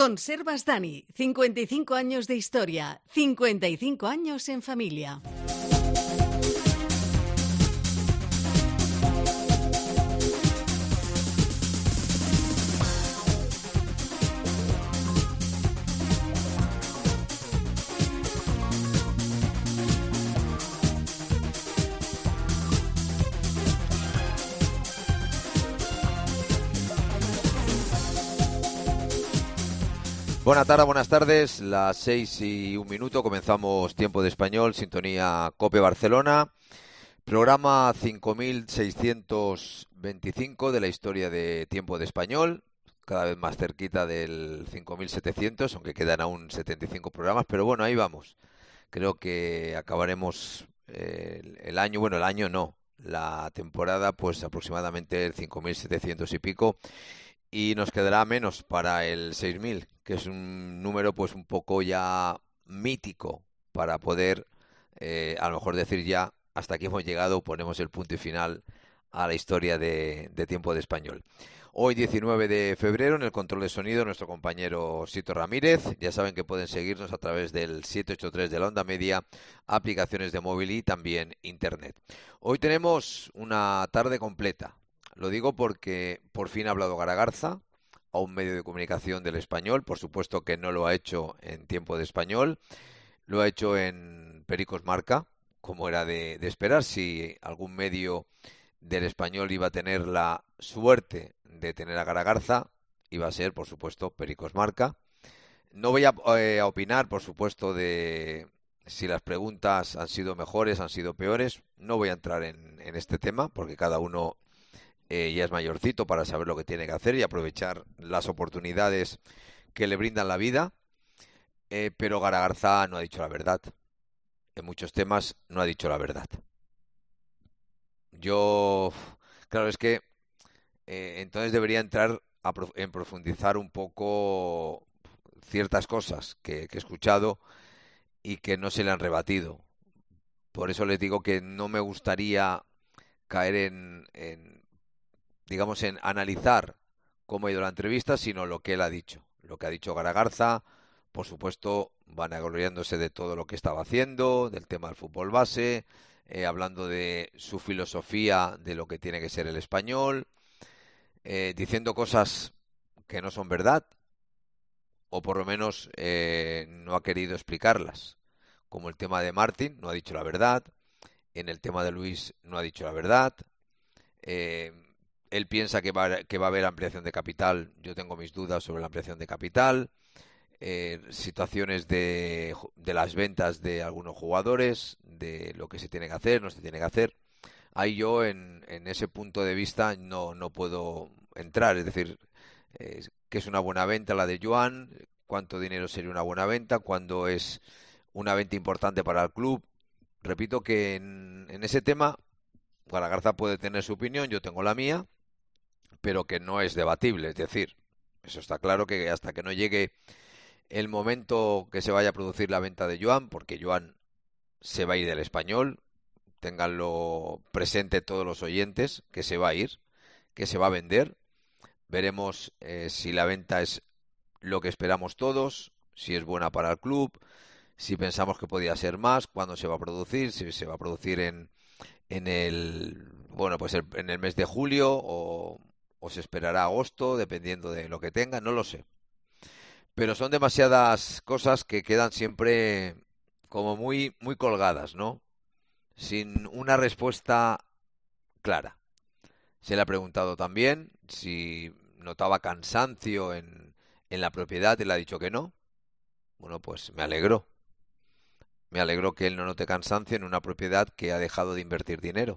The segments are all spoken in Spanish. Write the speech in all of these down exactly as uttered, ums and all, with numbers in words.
Conservas Dani, cincuenta y cinco años de historia, cincuenta y cinco años en familia. Buenas tardes, buenas tardes, las seis y un minuto, comenzamos Tiempo de Español, sintonía COPE Barcelona, programa cinco mil seiscientos veinticinco de la historia de Tiempo de Español, cada vez más cerquita del cinco mil setecientos, aunque quedan aún setenta y cinco programas, pero bueno, ahí vamos. Creo que acabaremos eh, el, el año, bueno, el año no, la temporada pues aproximadamente el cinco mil setecientos y pico. Y nos quedará menos para el seis mil, que es un número pues un poco ya mítico para poder eh, a lo mejor decir ya hasta aquí hemos llegado, ponemos el punto y final a la historia de, de Tiempo de Español. Hoy diecinueve de febrero en el control de sonido nuestro compañero Sito Ramírez. Ya saben que pueden seguirnos a través del siete ocho tres de la onda media, aplicaciones de móvil y también internet. Hoy tenemos una tarde completa. Lo digo porque por fin ha hablado Garagarza a un medio de comunicación del Español. Por supuesto que no lo ha hecho en Tiempo de Español, lo ha hecho en Pericos Marca, como era de, de esperar. Si algún medio del Español iba a tener la suerte de tener a Garagarza, iba a ser, por supuesto, Pericos Marca. No voy a, eh, a opinar, por supuesto, de si las preguntas han sido mejores, han sido peores. No voy a entrar en, en este tema, porque cada uno Eh, ya es mayorcito para saber lo que tiene que hacer y aprovechar las oportunidades que le brindan la vida, eh, pero Garagarza no ha dicho la verdad. En muchos temas no ha dicho la verdad. Yo, claro, es que eh, entonces debería entrar a prof en profundizar un poco ciertas cosas que, que he escuchado y que no se le han rebatido. Por eso les digo que no me gustaría caer en, en digamos, en analizar cómo ha ido la entrevista, sino lo que él ha dicho. Lo que ha dicho Garagarza, por supuesto, vanagloriándose de todo lo que estaba haciendo, del tema del fútbol base, eh, hablando de su filosofía, de lo que tiene que ser el español, eh, diciendo cosas que no son verdad, o por lo menos eh, no ha querido explicarlas. Como el tema de Martín, no ha dicho la verdad. En el tema de Luis, no ha dicho la verdad. Eh, Él piensa que va, que va a haber ampliación de capital. Yo tengo mis dudas sobre la ampliación de capital. Eh, situaciones de, de las ventas de algunos jugadores, de lo que se tiene que hacer, no se tiene que hacer. Ahí yo en, en ese punto de vista no, no puedo entrar. Es decir, eh, ¿qué es una buena venta la de Joan? ¿Cuánto dinero sería una buena venta? ¿Cuándo es una venta importante para el club? Repito que en, en ese tema Garagarza puede tener su opinión, yo tengo la mía, pero que no es debatible. Es decir, eso está claro que hasta que no llegue el momento que se vaya a producir la venta de Joan, porque Joan se va a ir del Español, ténganlo presente todos los oyentes, que se va a ir, que se va a vender. Veremos eh, si la venta es lo que esperamos todos, si es buena para el club, si pensamos que podía ser más, cuándo se va a producir, si se va a producir en, en el bueno pues el, en el mes de julio o, o se esperará agosto, dependiendo de lo que tenga, no lo sé. Pero son demasiadas cosas que quedan siempre como muy, muy colgadas, ¿no? Sin una respuesta clara. Se le ha preguntado también si notaba cansancio en, en la propiedad, él ha dicho que no. Bueno, pues me alegro. Me alegro que él no note cansancio en una propiedad que ha dejado de invertir dinero.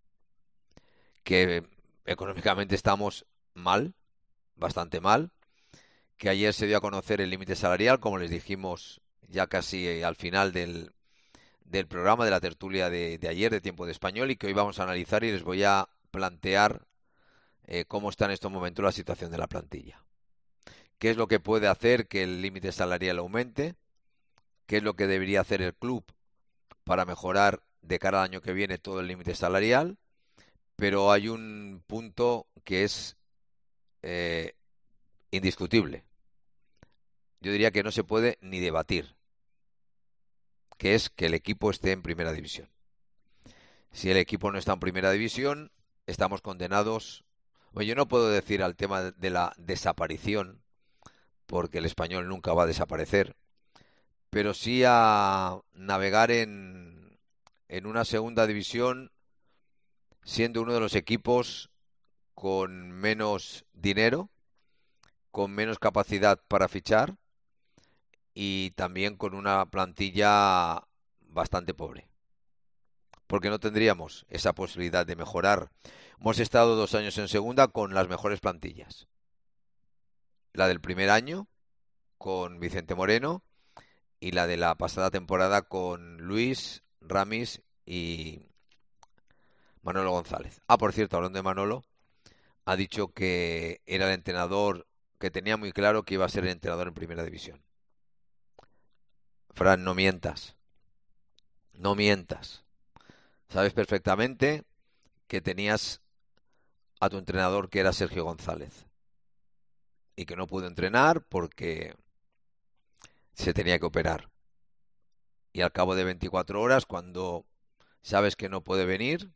Que económicamente estamos mal, bastante mal. Que ayer se dio a conocer el límite salarial, como les dijimos ya casi al final del, del programa, de la tertulia de, de ayer, de Tiempo de Español, y que hoy vamos a analizar y les voy a plantear eh, cómo está en estos momentos la situación de la plantilla. ¿Qué es lo que puede hacer que el límite salarial aumente? ¿Qué es lo que debería hacer el club para mejorar de cara al año que viene todo el límite salarial? Pero hay un punto que es eh, indiscutible. yo diría que no se puede ni debatir, que es que el equipo esté en primera división. Si el equipo no está en primera división, estamos condenados. Bueno, yo no puedo decir al tema de la desaparición, porque el Español nunca va a desaparecer, pero sí a navegar en, en una segunda división, siendo uno de los equipos con menos dinero, con menos capacidad para fichar y también con una plantilla bastante pobre, porque no tendríamos esa posibilidad de mejorar. Hemos estado dos años en segunda con las mejores plantillas. La del primer año con Vicente Moreno y la de la pasada temporada con Luis, Ramis y Manolo González. Ah, por cierto, hablando de Manolo, ha dicho que era el entrenador, que tenía muy claro que iba a ser el entrenador en primera división. Fran, no mientas, no mientas. Sabes perfectamente que tenías a tu entrenador, que era Sergio González, y que no pudo entrenar porque se tenía que operar. Y al cabo de veinticuatro horas, cuando sabes que no puede venir,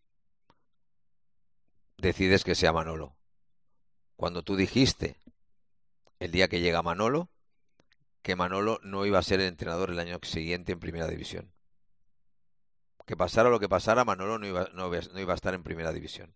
decides que sea Manolo. Cuando tú dijiste, el día que llega Manolo, que Manolo no iba a ser el entrenador el año siguiente en primera división. Que pasara lo que pasara, Manolo no iba, no, no iba a estar en primera división.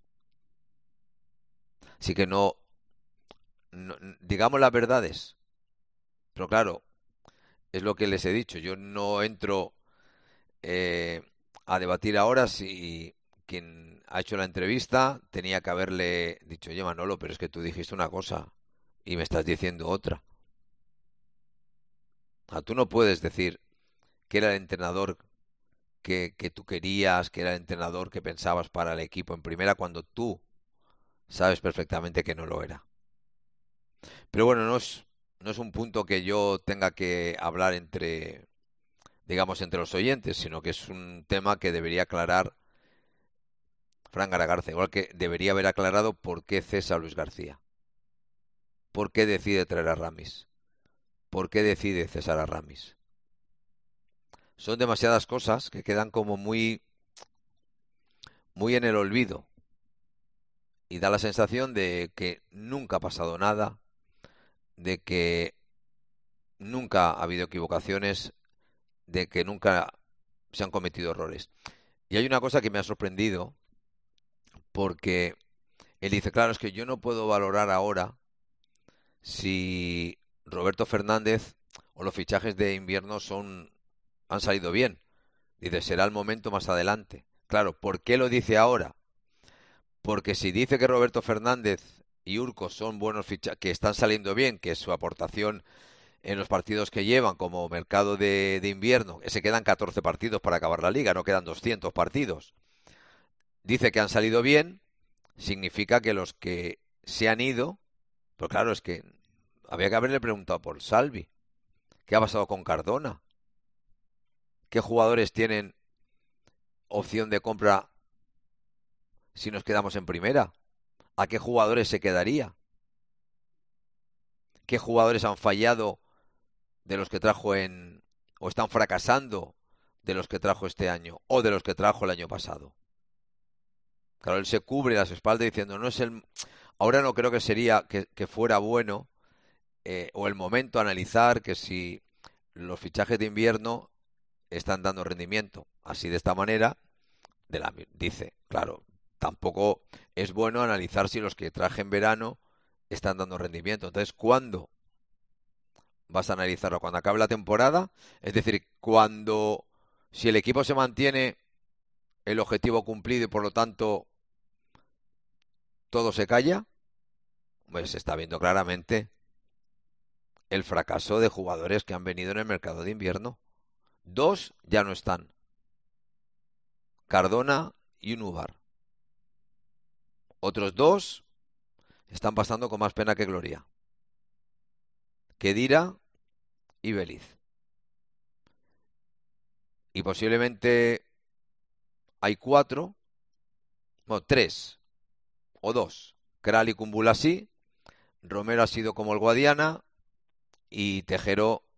Así que no, no, digamos las verdades. Pero claro, es lo que les he dicho. Yo no entro eh, a debatir ahora si quien ha hecho la entrevista tenía que haberle dicho, oye Manolo, pero es que tú dijiste una cosa y me estás diciendo otra. O sea, tú no puedes decir que era el entrenador que, que tú querías, que era el entrenador que pensabas para el equipo en primera, cuando tú sabes perfectamente que no lo era. Pero bueno, no es, no es un punto que yo tenga que hablar entre, digamos, entre los oyentes, sino que es un tema que debería aclarar Fran Garagarza, igual que debería haber aclarado por qué cesa a Luis García, por qué decide traer a Ramis, por qué decide cesar a Ramis. Son demasiadas cosas que quedan como muy, muy en el olvido y da la sensación de que nunca ha pasado nada, de que nunca ha habido equivocaciones, de que nunca se han cometido errores. Y hay una cosa que me ha sorprendido, porque él dice, claro, es que yo no puedo valorar ahora si Roberto Fernández o los fichajes de invierno son han salido bien. Dice, será el momento más adelante. Claro, ¿por qué lo dice ahora? Porque si dice que Roberto Fernández y Urco son buenos fichajes, que están saliendo bien, que su aportación en los partidos que llevan como mercado de, de invierno, que se quedan catorce partidos para acabar la liga, no quedan doscientos partidos. Dice que han salido bien, significa que los que se han ido, pues claro, es que había que haberle preguntado por Salvi. ¿Qué ha pasado con Cardona? ¿Qué jugadores tienen opción de compra si nos quedamos en primera? ¿A qué jugadores se quedaría? ¿Qué jugadores han fallado de los que trajo en... o están fracasando de los que trajo este año o de los que trajo el año pasado? Claro, él se cubre las espaldas diciendo, no es el... Ahora no creo que sería que, que fuera bueno eh, o el momento analizar que si los fichajes de invierno están dando rendimiento. Así de esta manera, de la, dice, claro, tampoco es bueno analizar si los que traje en verano están dando rendimiento. Entonces, ¿cuándo vas a analizarlo? ¿Cuando acabe la temporada? Es decir, cuando, si el equipo se mantiene el objetivo cumplido y por lo tanto todo se calla, pues se está viendo claramente el fracaso de jugadores que han venido en el mercado de invierno. Dos ya no están. Cardona y Unúbar. Otros dos están pasando con más pena que gloria. Kedira y Beliz. Y posiblemente hay cuatro, no, tres o dos. Kral y Kumbula sí, Romero ha sido como el Guadiana y Tejero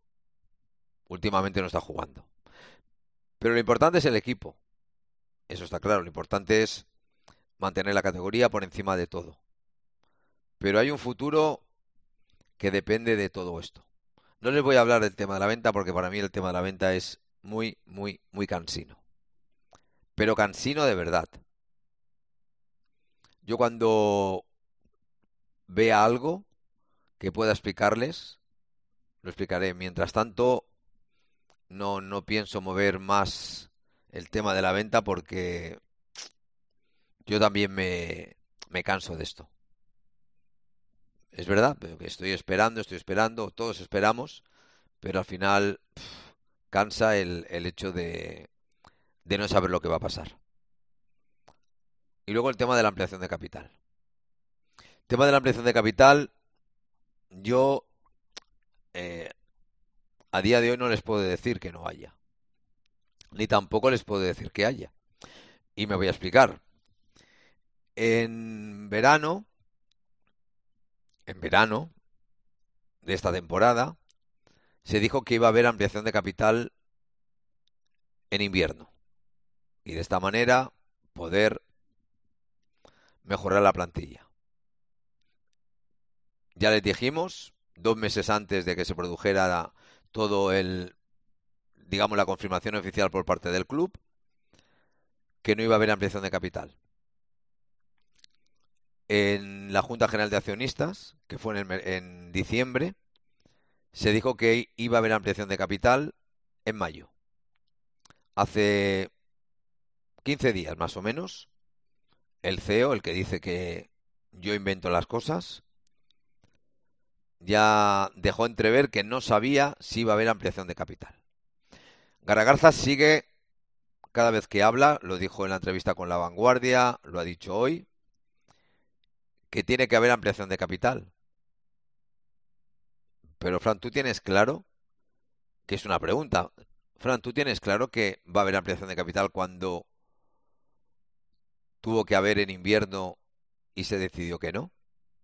últimamente no está jugando. Pero lo importante es el equipo. Eso está claro. Lo importante es mantener la categoría por encima de todo. Pero hay un futuro que depende de todo esto. No les voy a hablar del tema de la venta porque para mí el tema de la venta es muy, muy, muy cansino. Pero cansino de verdad. Yo cuando vea algo que pueda explicarles, lo explicaré. Mientras tanto, no, no pienso mover más el tema de la venta porque yo también me, me canso de esto. Es verdad, pero que estoy esperando, estoy esperando, todos esperamos, pero al final pf, cansa el, el hecho de, de no saber lo que va a pasar. Y luego el tema de la ampliación de capital. El tema de la ampliación de capital, yo eh, a día de hoy no les puedo decir que no haya, ni tampoco les puedo decir que haya. Y me voy a explicar. En verano, en verano de esta temporada, se dijo que iba a haber ampliación de capital en invierno. Y de esta manera poder mejorar la plantilla. Ya les dijimos, dos meses antes de que se produjera todo el, digamos, la confirmación oficial por parte del club, que no iba a haber ampliación de capital. En la Junta General de Accionistas, que fue en, el, en diciembre, se dijo que iba a haber ampliación de capital en mayo. Hace quince días más o menos, el C E O, el que dice que yo invento las cosas, ya dejó entrever que no sabía si iba a haber ampliación de capital. Garagarza sigue, cada vez que habla, lo dijo en la entrevista con La Vanguardia, lo ha dicho hoy, que tiene que haber ampliación de capital. Pero, Fran, ¿tú tienes claro? Que es una pregunta. Fran, ¿tú tienes claro que va a haber ampliación de capital cuando tuvo que haber en invierno y se decidió que no?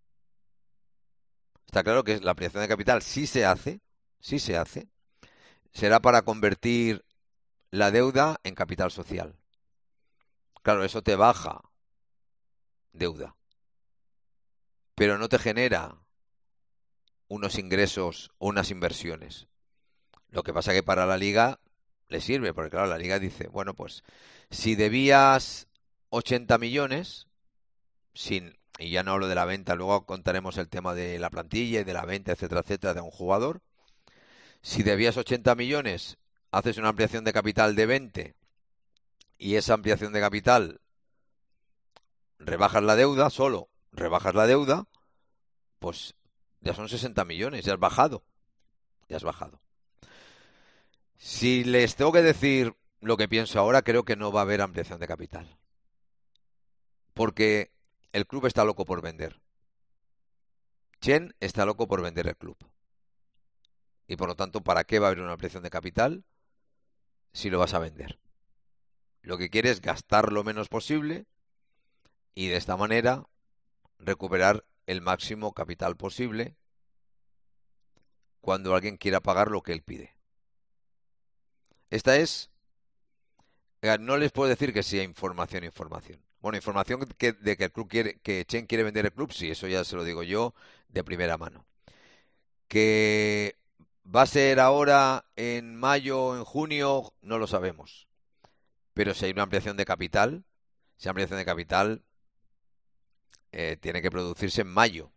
Está claro que la ampliación de capital sí se hace, sí se hace. Será para convertir la deuda en capital social. Claro, eso te baja deuda, pero no te genera unos ingresos o unas inversiones. Lo que pasa que para la liga le sirve, porque claro, la liga dice, bueno, pues si debías ochenta millones, sin, y ya no hablo de la venta, luego contaremos el tema de la plantilla y de la venta, etcétera, etcétera, de un jugador. Si debías ochenta millones, haces una ampliación de capital de veinte y esa ampliación de capital rebajas la deuda, solo rebajas la deuda, pues ya son sesenta millones, ya has bajado, ya has bajado. Si les tengo que decir lo que pienso ahora, creo que no va a haber ampliación de capital. Porque el club está loco por vender. Chen está loco por vender el club. Y por lo tanto, ¿para qué va a haber una ampliación de capital si lo vas a vender? Lo que quiere es gastar lo menos posible y de esta manera recuperar el máximo capital posible cuando alguien quiera pagar lo que él pide. Esta es, no les puedo decir que sea información, información. Bueno, información que, de que el club quiere, que Chen quiere vender el club, sí, eso ya se lo digo yo de primera mano. Que va a ser ahora en mayo o en junio, no lo sabemos. Pero si hay una ampliación de capital, esa ampliación de capital eh, tiene que producirse en mayo.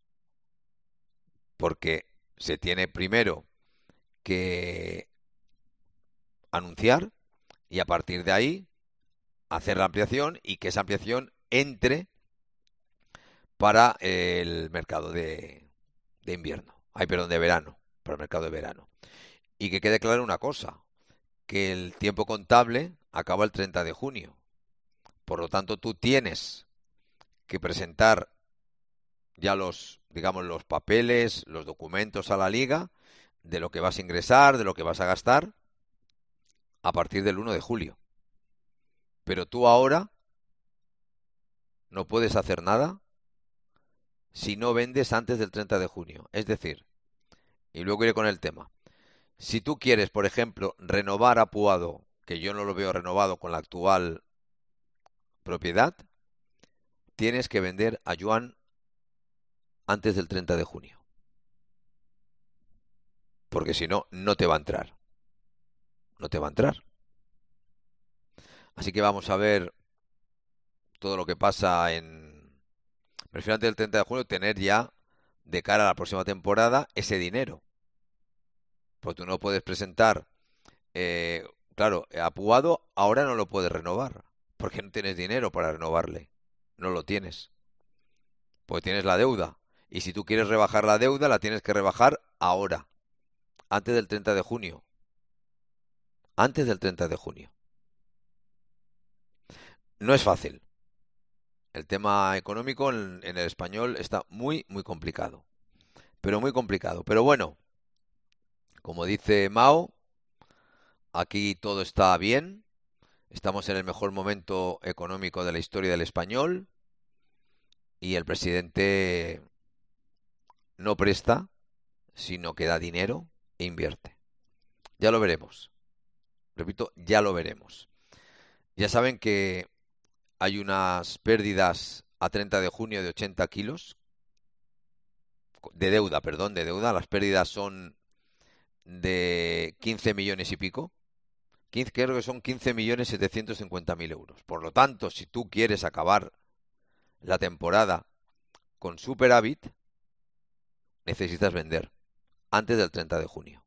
Porque se tiene primero que anunciar y a partir de ahí hacer la ampliación y que esa ampliación entre para el mercado de, de invierno, ay, perdón, de verano, para el mercado de verano. Y que quede claro una cosa, que el tiempo contable acaba el treinta de junio. Por lo tanto, tú tienes que presentar ya los, digamos, los papeles, los documentos a la liga de lo que vas a ingresar, de lo que vas a gastar a partir del uno de julio. Pero tú ahora no puedes hacer nada si no vendes antes del treinta de junio. Es decir, y luego iré con el tema, Si tú quieres, por ejemplo, renovar a Puado, que yo no lo veo renovado con la actual propiedad, tienes que vender a Joan antes del treinta de junio. Porque si no, no te va a entrar. No te va a entrar. Así que vamos a ver todo lo que pasa en... Prefiero antes del treinta de junio tener ya, de cara a la próxima temporada, ese dinero. Porque tú no puedes presentar... Eh, claro, a Puado ahora no lo puedes renovar. Porque no tienes dinero para renovarle. No lo tienes. Pues tienes la deuda. Y si tú quieres rebajar la deuda, la tienes que rebajar ahora. Antes del treinta de junio. Antes del treinta de junio. No es fácil. El tema económico en, en el español está muy, muy complicado. Pero muy complicado. Pero bueno, como dice Mao, aquí todo está bien. Estamos en el mejor momento económico de la historia del español. Y el presidente no presta, sino que da dinero e invierte. Ya lo veremos. Repito, ya lo veremos. Ya saben que hay unas pérdidas a treinta de junio de ochenta kilos. De deuda, perdón, de deuda. Las pérdidas son de quince millones y pico. quince, creo que son quince millones setecientos cincuenta mil euros. Por lo tanto, si tú quieres acabar la temporada con superávit, necesitas vender antes del treinta de junio.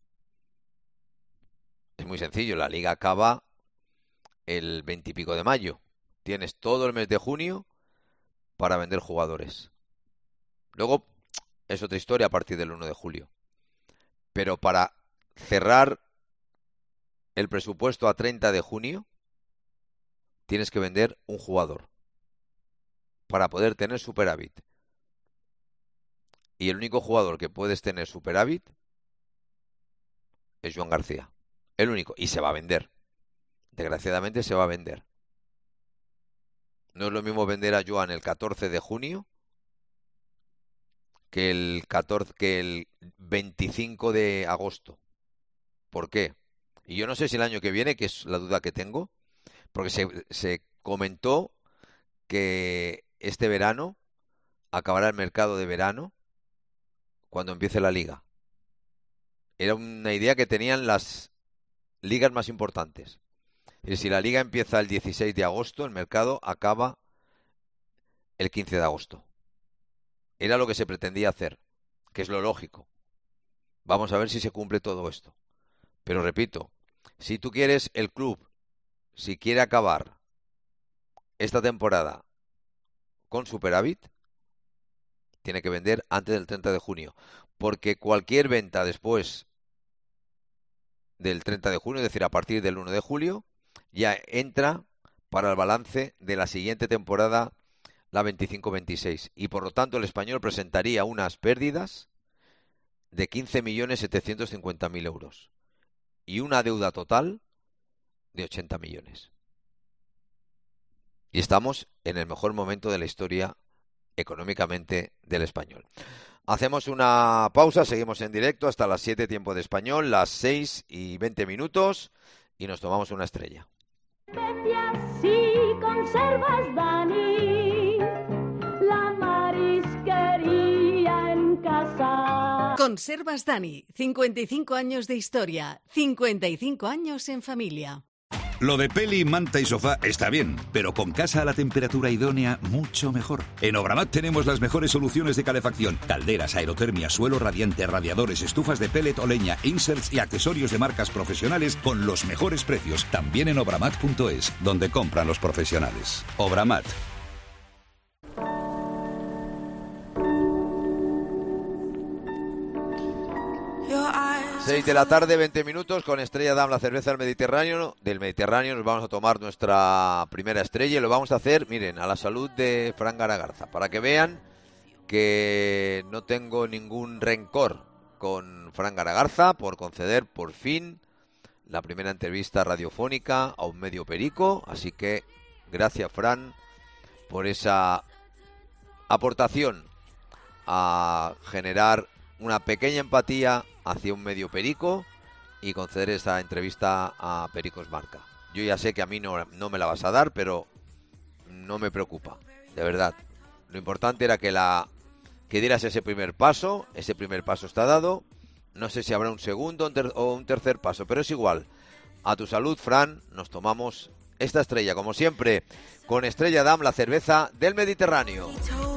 Es muy sencillo, la liga acaba el veinte y pico de mayo. Tienes todo el mes de junio para vender jugadores. Luego es otra historia a partir del uno de julio. Pero para cerrar el presupuesto a treinta de junio, tienes que vender un jugador para poder tener superávit. Y el único jugador que puedes tener superávit es Joan García. El único. Y se va a vender. Desgraciadamente se va a vender. No es lo mismo vender a Joan el catorce de junio que el catorce, que el veinticinco de agosto. ¿Por qué? Y yo no sé si el año que viene, que es la duda que tengo, porque se, se comentó que este verano acabará el mercado de verano cuando empiece la liga. Era una idea que tenían las ligas más importantes. Y si la liga empieza el dieciséis de agosto, el mercado acaba el quince de agosto. Era lo que se pretendía hacer, que es lo lógico. Vamos a ver si se cumple todo esto. Pero repito, si tú quieres el club, si quiere acabar esta temporada con superávit, tiene que vender antes del treinta de junio. Porque cualquier venta después del treinta de junio, es decir, a partir del uno de julio, ya entra para el balance de la siguiente temporada, la veinticinco veintiséis. Y por lo tanto el Español presentaría unas pérdidas de quince millones setecientos cincuenta mil euros. Y una deuda total de ochenta millones. Y estamos en el mejor momento de la historia económicamente del Español. Hacemos una pausa, seguimos en directo hasta las siete tiempo de Español, las seis y veinte minutos, y nos tomamos una estrella. Si conservas, Dani, la marisquería en casa. Conservas Dani, cincuenta y cinco años de historia, cincuenta y cinco años en familia. Lo de peli, manta y sofá está bien, pero con casa a la temperatura idónea, mucho mejor. En Obramat tenemos las mejores soluciones de calefacción: calderas, aerotermia, suelo radiante, radiadores, estufas de pellet o leña, inserts y accesorios de marcas profesionales con los mejores precios. También en obramat punto es, donde compran los profesionales. Obramat. seis de la tarde, veinte minutos, con Estrella Damm, la cerveza del Mediterráneo. Del Mediterráneo nos vamos a tomar nuestra primera estrella y lo vamos a hacer, miren, a la salud de Fran Garagarza, para que vean que no tengo ningún rencor con Fran Garagarza por conceder por fin la primera entrevista radiofónica a un medio perico. Así que gracias, Fran, por esa aportación a generar una pequeña empatía hacia un medio perico y conceder esta entrevista a Pericos Marca. Yo ya sé que a mí no, no me la vas a dar, pero no me preocupa, de verdad. Lo importante era que la que dieras ese primer paso, ese primer paso está dado. No sé si habrá un segundo o un tercer paso, pero es igual. A tu salud, Fran, nos tomamos esta estrella, como siempre, con Estrella Damm, la cerveza del Mediterráneo.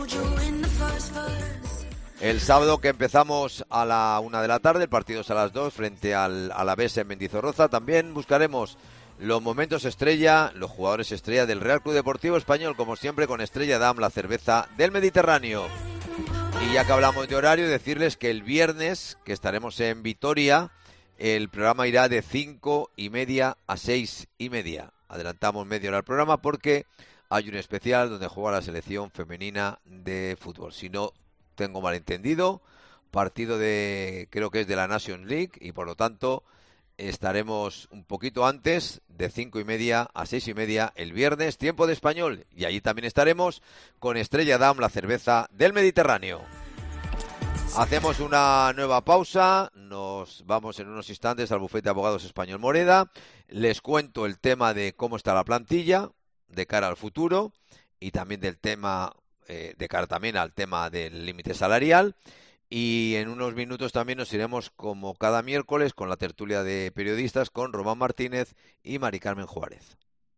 El sábado que empezamos a la una de la tarde, el partido es a las dos frente al Alavés en Mendizorroza. También buscaremos los momentos estrella, los jugadores estrella del Real Club Deportivo Español, como siempre con Estrella Damm, la cerveza del Mediterráneo. Y ya que hablamos de horario, decirles que el viernes, que estaremos en Vitoria, el programa irá de cinco y media a seis y media. Adelantamos media hora al programa porque hay un especial donde juega la selección femenina de fútbol. Si no tengo malentendido, partido de, creo que es de la Nations League, y por lo tanto estaremos un poquito antes, de cinco y media a seis y media el viernes, tiempo de español, y allí también estaremos con Estrella Damm, la cerveza del Mediterráneo. Hacemos una nueva pausa, nos vamos en unos instantes al bufete de abogados Español Moreda, les cuento el tema de cómo está la plantilla de cara al futuro y también del tema, eh, de cara también al tema del límite salarial. Y en unos minutos también nos iremos, como cada miércoles, con la tertulia de periodistas con Román Martínez y Mari Carmen Juárez.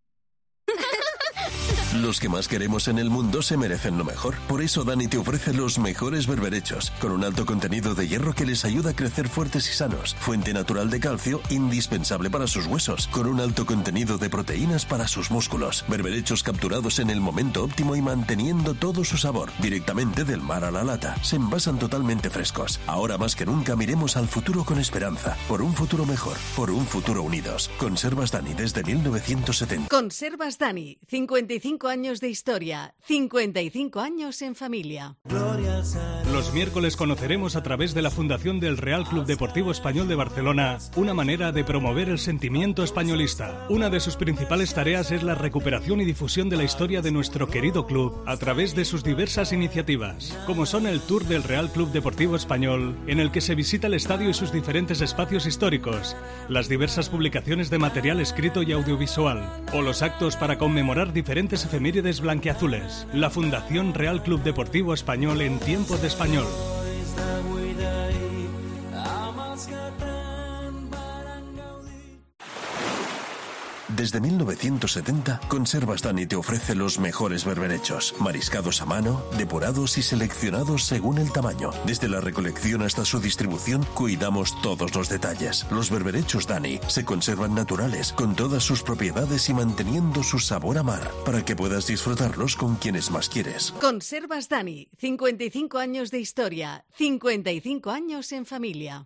Los que más queremos en el mundo se merecen lo mejor. Por eso Dani te ofrece los mejores berberechos, con un alto contenido de hierro que les ayuda a crecer fuertes y sanos. Fuente natural de calcio, indispensable para sus huesos, con un alto contenido de proteínas para sus músculos. Berberechos capturados en el momento óptimo y manteniendo todo su sabor, directamente del mar a la lata. Se envasan totalmente frescos. Ahora más que nunca miremos al futuro con esperanza. Por un futuro mejor, por un futuro unidos. Conservas Dani desde mil novecientos setenta. Conservas Dani, cincuenta y cinco años de historia, cincuenta y cinco años en familia. Los miércoles conoceremos a través de la Fundación del Real Club Deportivo Español de Barcelona una manera de promover el sentimiento españolista. Una de sus principales tareas es la recuperación y difusión de la historia de nuestro querido club a través de sus diversas iniciativas, como son el Tour del Real Club Deportivo Español, en el que se visita el estadio y sus diferentes espacios históricos, las diversas publicaciones de material escrito y audiovisual, o los actos para conmemorar diferentes efemérides blanquiazules. La Fundación Real Club Deportivo Español en tiempos de español. Desde mil novecientos setenta, Conservas Dani te ofrece los mejores berberechos, mariscados a mano, depurados y seleccionados según el tamaño. Desde la recolección hasta su distribución, cuidamos todos los detalles. Los berberechos Dani se conservan naturales, con todas sus propiedades y manteniendo su sabor a mar, para que puedas disfrutarlos con quienes más quieres. Conservas Dani, cincuenta y cinco años de historia, cincuenta y cinco años en familia.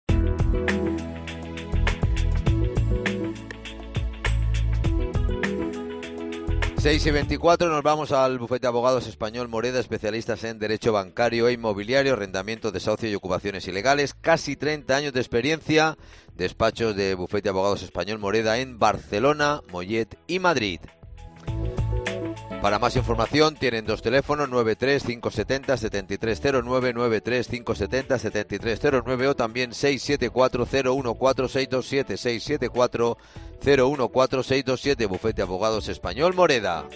seis y veinticuatro, nos vamos al bufete de abogados Español Moreda, especialistas en derecho bancario e inmobiliario, arrendamiento, desahucio y ocupaciones ilegales. Casi treinta años de experiencia, despachos de bufete de abogados Español Moreda en Barcelona, Mollet y Madrid. Para más información tienen dos teléfonos, nueve tres cinco siete cero siete tres cero nueve, nueve tres cinco siete cero siete tres cero nueve o también seis siete cuatro cero uno cuatro seis dos siete, seis siete cuatro cero uno cuatro seis dos siete, Bufete de Abogados Español Moreda.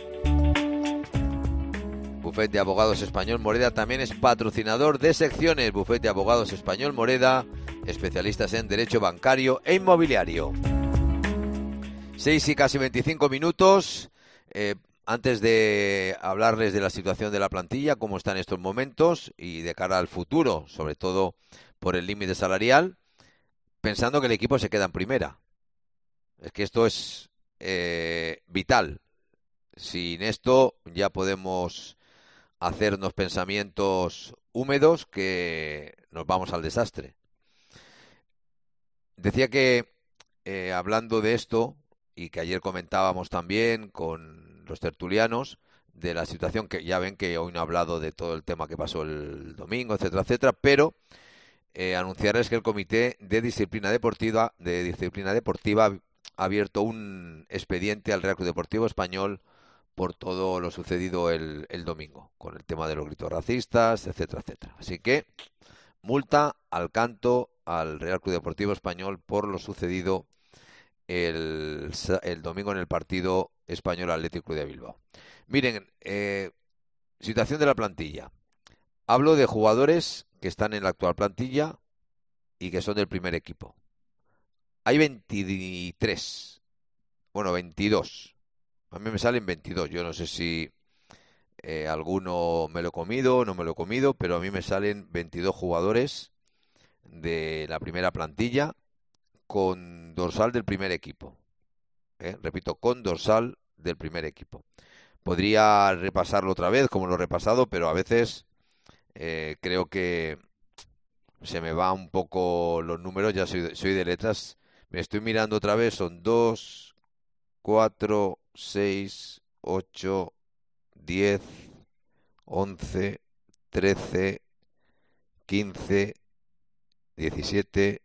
Bufete de Abogados Español Moreda también es patrocinador de secciones. Bufete de Abogados Español Moreda, especialistas en derecho bancario e inmobiliario. seis y casi veinticinco minutos. Eh, Antes de hablarles de la situación de la plantilla, cómo está en estos momentos y de cara al futuro, sobre todo por el límite salarial, pensando que el equipo se queda en primera. Es que esto es eh, vital. Sin esto ya podemos hacernos pensamientos húmedos que nos vamos al desastre. Decía que, eh, hablando de esto, y que ayer comentábamos también con los tertulianos, de la situación que ya ven que hoy no he hablado de todo el tema que pasó el domingo, etcétera, etcétera, pero eh, anunciarles que el Comité de Disciplina Deportiva, de Disciplina Deportiva ha abierto un expediente al Real Club Deportivo Español por todo lo sucedido el, el domingo, con el tema de los gritos racistas, etcétera, etcétera. Así que multa al canto al Real Club Deportivo Español por lo sucedido el, el domingo en el partido Español Athletic Club de Bilbao. Miren, eh, situación de la plantilla. Hablo de jugadores que están en la actual plantilla y que son del primer equipo. Hay veintitrés, bueno, veintidós. A mí me salen veintidós. Yo no sé si eh, alguno me lo he comido o no me lo he comido, pero a mí me salen veintidós jugadores de la primera plantilla con dorsal del primer equipo. ¿Eh? Repito, con dorsal del primer equipo. Podría repasarlo otra vez, como lo he repasado, pero a veces eh, creo que se me va un poco los números, ya soy, soy de letras. Me estoy mirando otra vez, son dos, cuatro, seis, ocho, diez, once, trece, quince, diecisiete,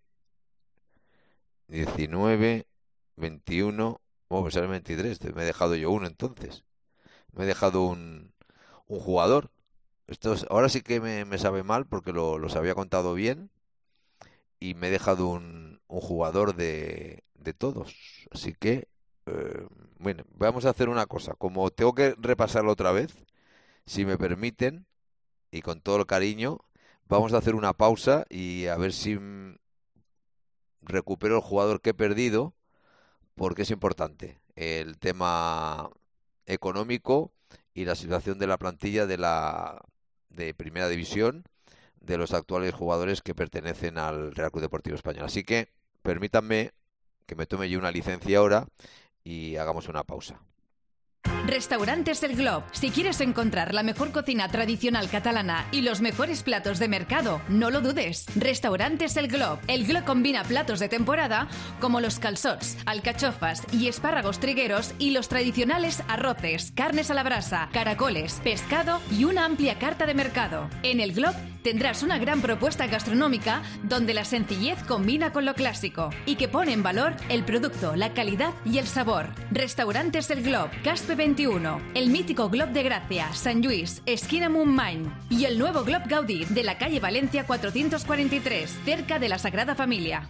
diecinueve, veintiuno, oh, pues era veintitrés, me he dejado yo uno entonces. Me he dejado un, un jugador. Esto es, ahora sí que me, me sabe mal porque lo, los había contado bien y me he dejado un, un jugador de, de todos. Así que, eh, bueno, vamos a hacer una cosa. Como tengo que repasarlo otra vez, si me permiten, y con todo el cariño, vamos a hacer una pausa y a ver si recupero el jugador que he perdido, porque es importante el tema económico y la situación de la plantilla de la de Primera División de los actuales jugadores que pertenecen al Real Club Deportivo Español. Así que permítanme que me tome yo una licencia ahora y hagamos una pausa. Restaurantes El Glob. Si quieres encontrar la mejor cocina tradicional catalana y los mejores platos de mercado, no lo dudes. Restaurantes El Glob. El Glob combina platos de temporada como los calçots, alcachofas y espárragos trigueros y los tradicionales arroces, carnes a la brasa, caracoles, pescado y una amplia carta de mercado. En El Glob tendrás una gran propuesta gastronómica donde la sencillez combina con lo clásico y que pone en valor el producto, la calidad y el sabor. Restaurantes El Glob, Caspe veintiuno, el mítico Glob de Gracia, San Luis, esquina Montmany y el nuevo Glob Gaudí de la calle Valencia cuatrocientos cuarenta y tres, cerca de la Sagrada Familia.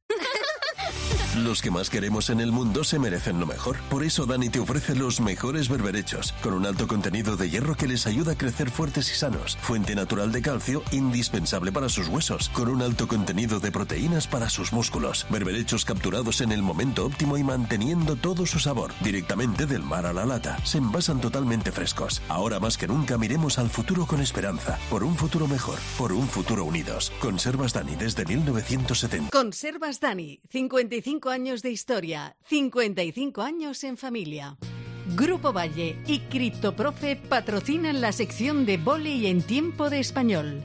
Los que más queremos en el mundo se merecen lo mejor. Por eso Dani te ofrece los mejores berberechos, con un alto contenido de hierro que les ayuda a crecer fuertes y sanos. Fuente natural de calcio, indispensable para sus huesos, con un alto contenido de proteínas para sus músculos. Berberechos capturados en el momento óptimo y manteniendo todo su sabor. Directamente del mar a la lata. Se envasan totalmente frescos. Ahora más que nunca miremos al futuro con esperanza. Por un futuro mejor. Por un futuro unidos. Conservas Dani desde mil novecientos setenta. Conservas Dani, cincuenta y cinco años de historia, cincuenta y cinco años en familia. Grupo Valle y Criptoprofe patrocinan la sección de vóley en tiempo de español.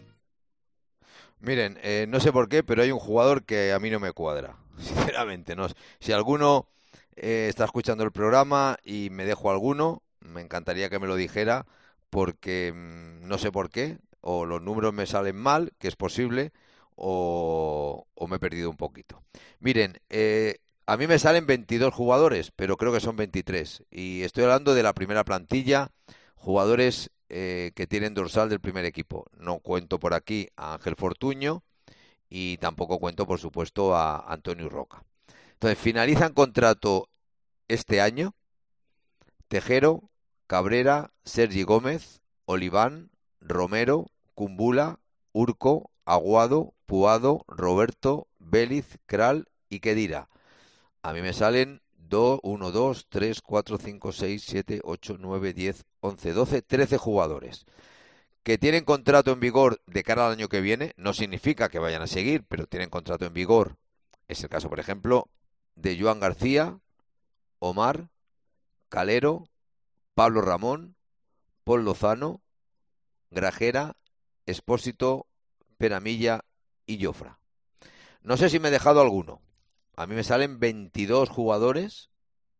Miren, eh, no sé por qué, pero hay un jugador que a mí no me cuadra, sinceramente. No. Si alguno eh, está escuchando el programa y me dejo alguno, me encantaría que me lo dijera, porque mmm, no sé por qué, o los números me salen mal, que es posible, O, o me he perdido un poquito. Miren, eh, a mí me salen veintidós jugadores, pero creo que son veintitrés. Y estoy hablando de la primera plantilla, jugadores eh, que tienen dorsal del primer equipo. No cuento por aquí a Ángel Fortuño y tampoco cuento, por supuesto, a Antonio Roca. Entonces, finalizan contrato este año Tejero, Cabrera, Sergi Gómez, Oliván, Romero, Cumbula, Urco, Aguado, Puado, Roberto, Vélez, Kral y Kedira. A mí me salen uno, dos, tres, cuatro, cinco, seis, siete, ocho, nueve, diez, once, doce, trece jugadores que tienen contrato en vigor de cara al año que viene. No significa que vayan a seguir, pero tienen contrato en vigor. Es el caso, por ejemplo, de Joan García, Omar, Calero, Pablo Ramón, Paul Lozano, Grajera, Expósito, Peramilla y Jofra. No sé si me he dejado alguno. A mí me salen veintidós jugadores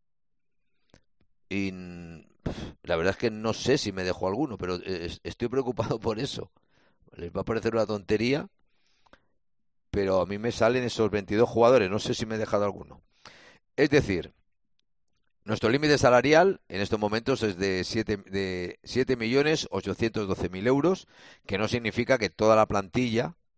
y la verdad es que no sé si me dejo alguno, pero estoy preocupado por eso. Les va a parecer una tontería, pero a mí me salen esos veintidós jugadores. No sé si me he dejado alguno. Es decir, nuestro límite salarial en estos momentos es de siete millones ochocientos doce mil euros, que no significa que toda la plantilla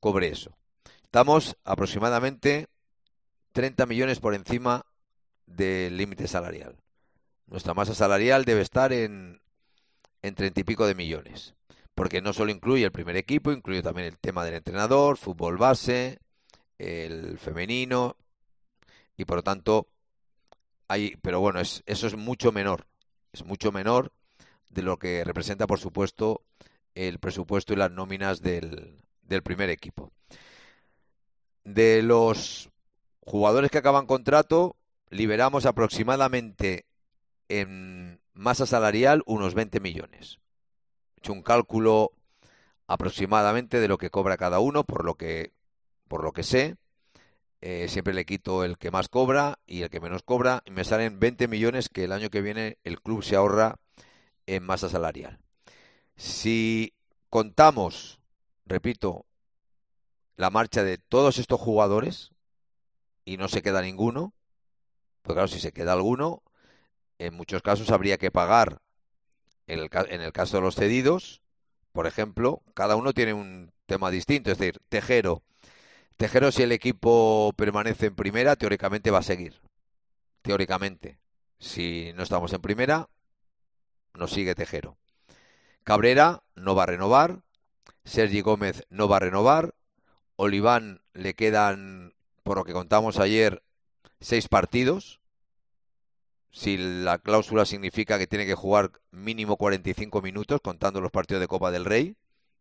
cobre eso. Estamos aproximadamente treinta millones por encima del límite salarial. Nuestra masa salarial debe estar en, en treinta y pico de millones. Porque no solo incluye el primer equipo, incluye también el tema del entrenador, fútbol base, el femenino, y por lo tanto, hay, pero bueno, es, eso es mucho menor. Es mucho menor de lo que representa, por supuesto, el presupuesto y las nóminas del, del primer equipo. De los jugadores que acaban contrato, liberamos aproximadamente en masa salarial unos veinte millones. He hecho un cálculo aproximadamente de lo que cobra cada uno, por lo que, por lo que sé. Eh, siempre le quito el que más cobra y el que menos cobra, y me salen veinte millones que el año que viene el club se ahorra en masa salarial. Si contamos, repito, la marcha de todos estos jugadores y no se queda ninguno, pues claro, si se queda alguno, en muchos casos habría que pagar, en el, en el caso de los cedidos, por ejemplo, cada uno tiene un tema distinto, es decir, Tejero, Tejero si el equipo permanece en primera, teóricamente va a seguir, teóricamente. Si no estamos en primera, nos sigue Tejero. Cabrera no va a renovar, Sergi Gómez no va a renovar, Oliván le quedan, por lo que contamos ayer, seis partidos. Si la cláusula significa que tiene que jugar mínimo cuarenta y cinco minutos, contando los partidos de Copa del Rey.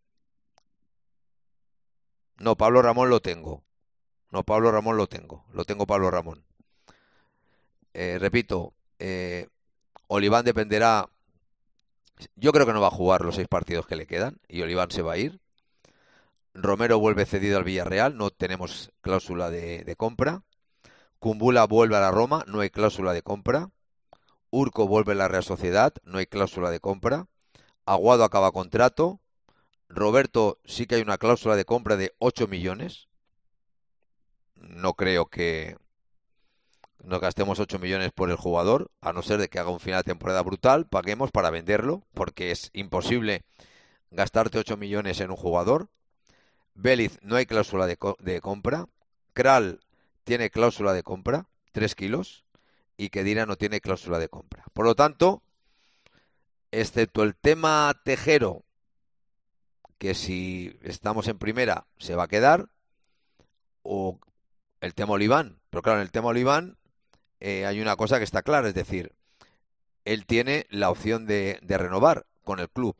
No, Pablo Ramón lo tengo. No, Pablo Ramón lo tengo. Lo tengo Pablo Ramón. Eh, repito, eh, Oliván dependerá. Yo creo que no va a jugar los seis partidos que le quedan y Oliván se va a ir. Romero vuelve cedido al Villarreal, no tenemos cláusula de, de compra. Kumbula vuelve a la Roma, no hay cláusula de compra. Urco vuelve a la Real Sociedad, no hay cláusula de compra. Aguado acaba contrato. Roberto sí que hay una cláusula de compra de ocho millones. No creo que nos gastemos ocho millones por el jugador, a no ser de que haga un final de temporada brutal, paguemos para venderlo, porque es imposible gastarte ocho millones en un jugador. Vélez no hay cláusula de, co de compra. Kral tiene cláusula de compra, tres kilos. Y Kedira no tiene cláusula de compra. Por lo tanto, excepto el tema Tejero, que si estamos en primera se va a quedar, o el tema Oliván. Pero claro, en el tema Oliván eh, hay una cosa que está clara, es decir, él tiene la opción de, de renovar con el club.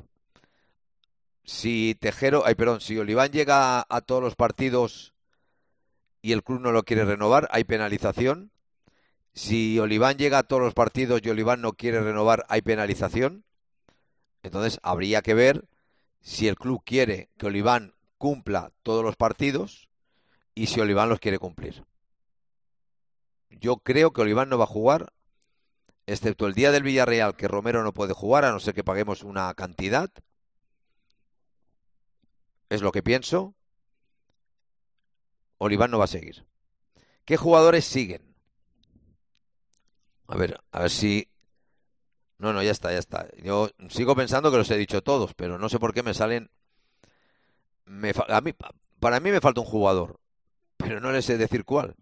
Si Tejero, ay, perdón, si Oliván llega a, a todos los partidos y el club no lo quiere renovar, hay penalización. Si Oliván llega a todos los partidos y Oliván no quiere renovar, hay penalización. Entonces habría que ver si el club quiere que Oliván cumpla todos los partidos y si Oliván los quiere cumplir. Yo creo que Oliván no va a jugar, excepto el día del Villarreal, que Romero no puede jugar, a no ser que paguemos una cantidad. Es lo que pienso. Oliván no va a seguir. ¿Qué jugadores siguen? A ver, a ver si... No, no, ya está, ya está. Yo sigo pensando que los he dicho todos, pero no sé por qué me salen... Me fa... a mí... Para mí me falta un jugador, pero no les sé decir cuál.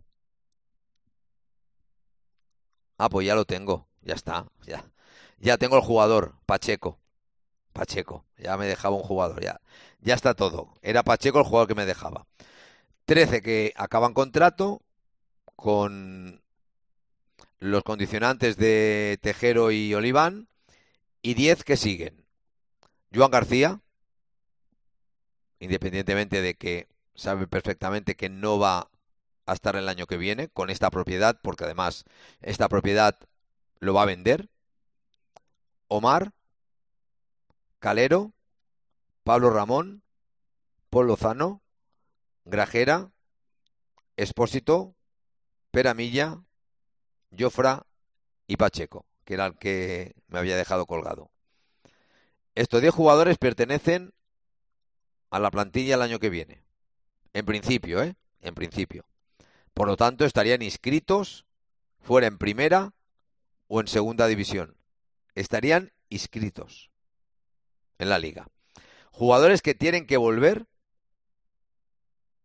Ah, pues ya lo tengo, ya está. Ya, ya tengo el jugador, Pacheco. Pacheco, ya me dejaba un jugador, ya, ya está todo. Era Pacheco el jugador que me dejaba. trece que acaban contrato con los condicionantes de Tejero y Oliván, y diez que siguen. Joan García, independientemente de que sabe perfectamente que no va a estar el año que viene con esta propiedad, porque además esta propiedad lo va a vender. Omar, Calero, Pablo Ramón, Paul Lozano, Grajera, Expósito, Peramilla, Jofra y Pacheco, que era el que me había dejado colgado. Estos diez jugadores pertenecen a la plantilla el año que viene. En principio, ¿eh? En principio. Por lo tanto, estarían inscritos, fuera en primera o en segunda división. Estarían inscritos en la liga. Jugadores que tienen que volver.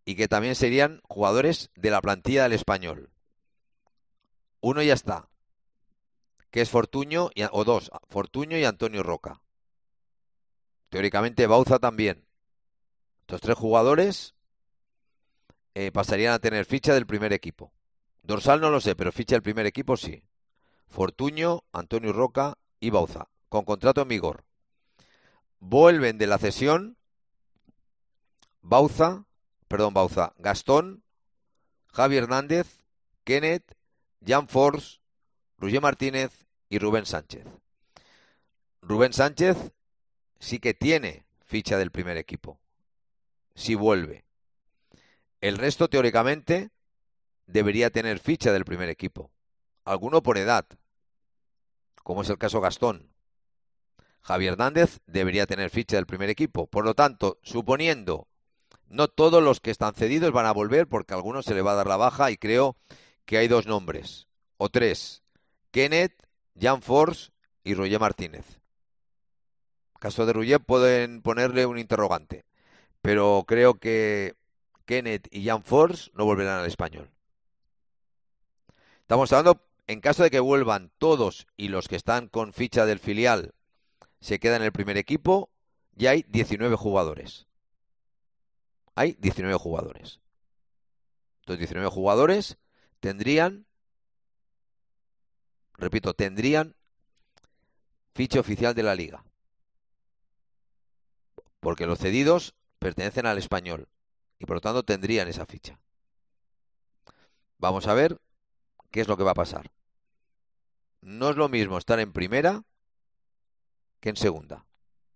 y que también serían jugadores de la plantilla del Español. Uno ya está, que es Fortuño, y, o dos, Fortuño y Antonio Roca. Teóricamente Bauza también. Estos tres jugadores eh, pasarían a tener ficha del primer equipo. Dorsal no lo sé, pero ficha del primer equipo sí. Fortuño, Antonio Roca y Bauza, con contrato en vigor. Vuelven de la cesión Bauza, perdón, Bauza, Gastón, Javi Hernández, Kenneth, Jan Force, Roger Martínez y Rubén Sánchez. Rubén Sánchez sí que tiene ficha del primer equipo. Sí vuelve. El resto, teóricamente, debería tener ficha del primer equipo. Alguno por edad, como es el caso Gastón. Javi Hernández debería tener ficha del primer equipo. Por lo tanto, suponiendo, no todos los que están cedidos van a volver, porque a algunos se le va a dar la baja, y creo que hay dos nombres, o tres. Kenneth, Jan Force y Roger Martínez. En caso de Roger pueden ponerle un interrogante, pero creo que Kenneth y Jan Force no volverán al Español. Estamos hablando, en caso de que vuelvan todos y los que están con ficha del filial se quedan en el primer equipo, ya hay diecinueve jugadores. Hay diecinueve jugadores. Estos diecinueve jugadores tendrían, repito, tendrían ficha oficial de la liga. Porque los cedidos pertenecen al Español y por lo tanto tendrían esa ficha. Vamos a ver qué es lo que va a pasar. No es lo mismo estar en primera que en segunda.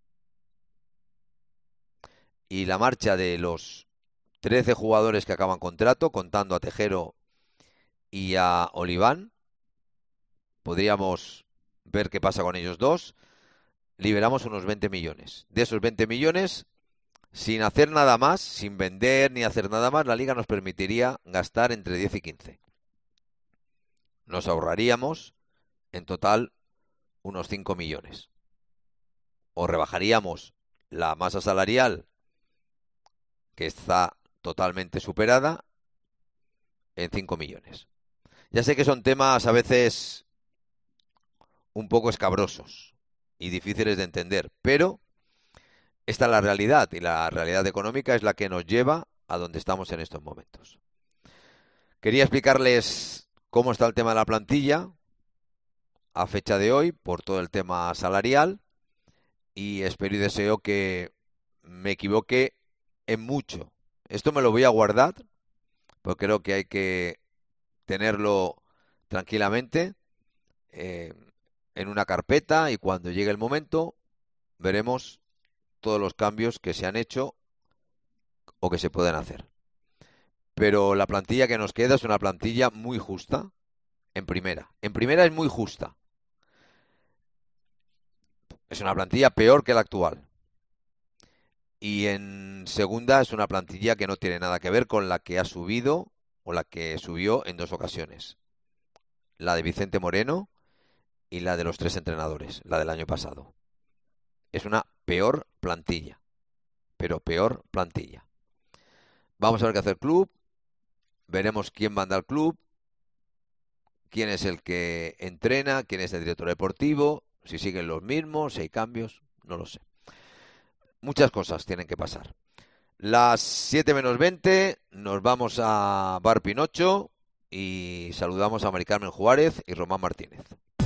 Y la marcha de los trece jugadores que acaban contrato, contando a Tejero y a Oliván, podríamos ver qué pasa con ellos dos. Liberamos unos veinte millones. De esos veinte millones, sin hacer nada más, sin vender ni hacer nada más, la liga nos permitiría gastar entre diez y quince. Nos ahorraríamos en total unos cinco millones. O rebajaríamos la masa salarial, que está totalmente superada, en cinco millones. Ya sé que son temas a veces un poco escabrosos y difíciles de entender, pero esta es la realidad, y la realidad económica es la que nos lleva a donde estamos en estos momentos. Quería explicarles cómo está el tema de la plantilla a fecha de hoy, por todo el tema salarial, y espero y deseo que me equivoque en mucho. Esto me lo voy a guardar, porque creo que hay que tenerlo tranquilamente eh, en una carpeta, y cuando llegue el momento veremos todos los cambios que se han hecho o que se pueden hacer. Pero la plantilla que nos queda es una plantilla muy justa en primera. En primera es muy justa. Es una plantilla peor que la actual. Y en segunda es una plantilla que no tiene nada que ver con la que ha subido o la que subió en dos ocasiones. La de Vicente Moreno y la de los tres entrenadores, la del año pasado. Es una peor plantilla, pero peor plantilla. Vamos a ver qué hace el club, veremos quién manda al club, quién es el que entrena, quién es el director deportivo, si siguen los mismos, si hay cambios, no lo sé. Muchas cosas tienen que pasar. Las siete menos veinte, nos vamos a Bar Pinocho y saludamos a Mari Carmen Juárez y Román Martínez.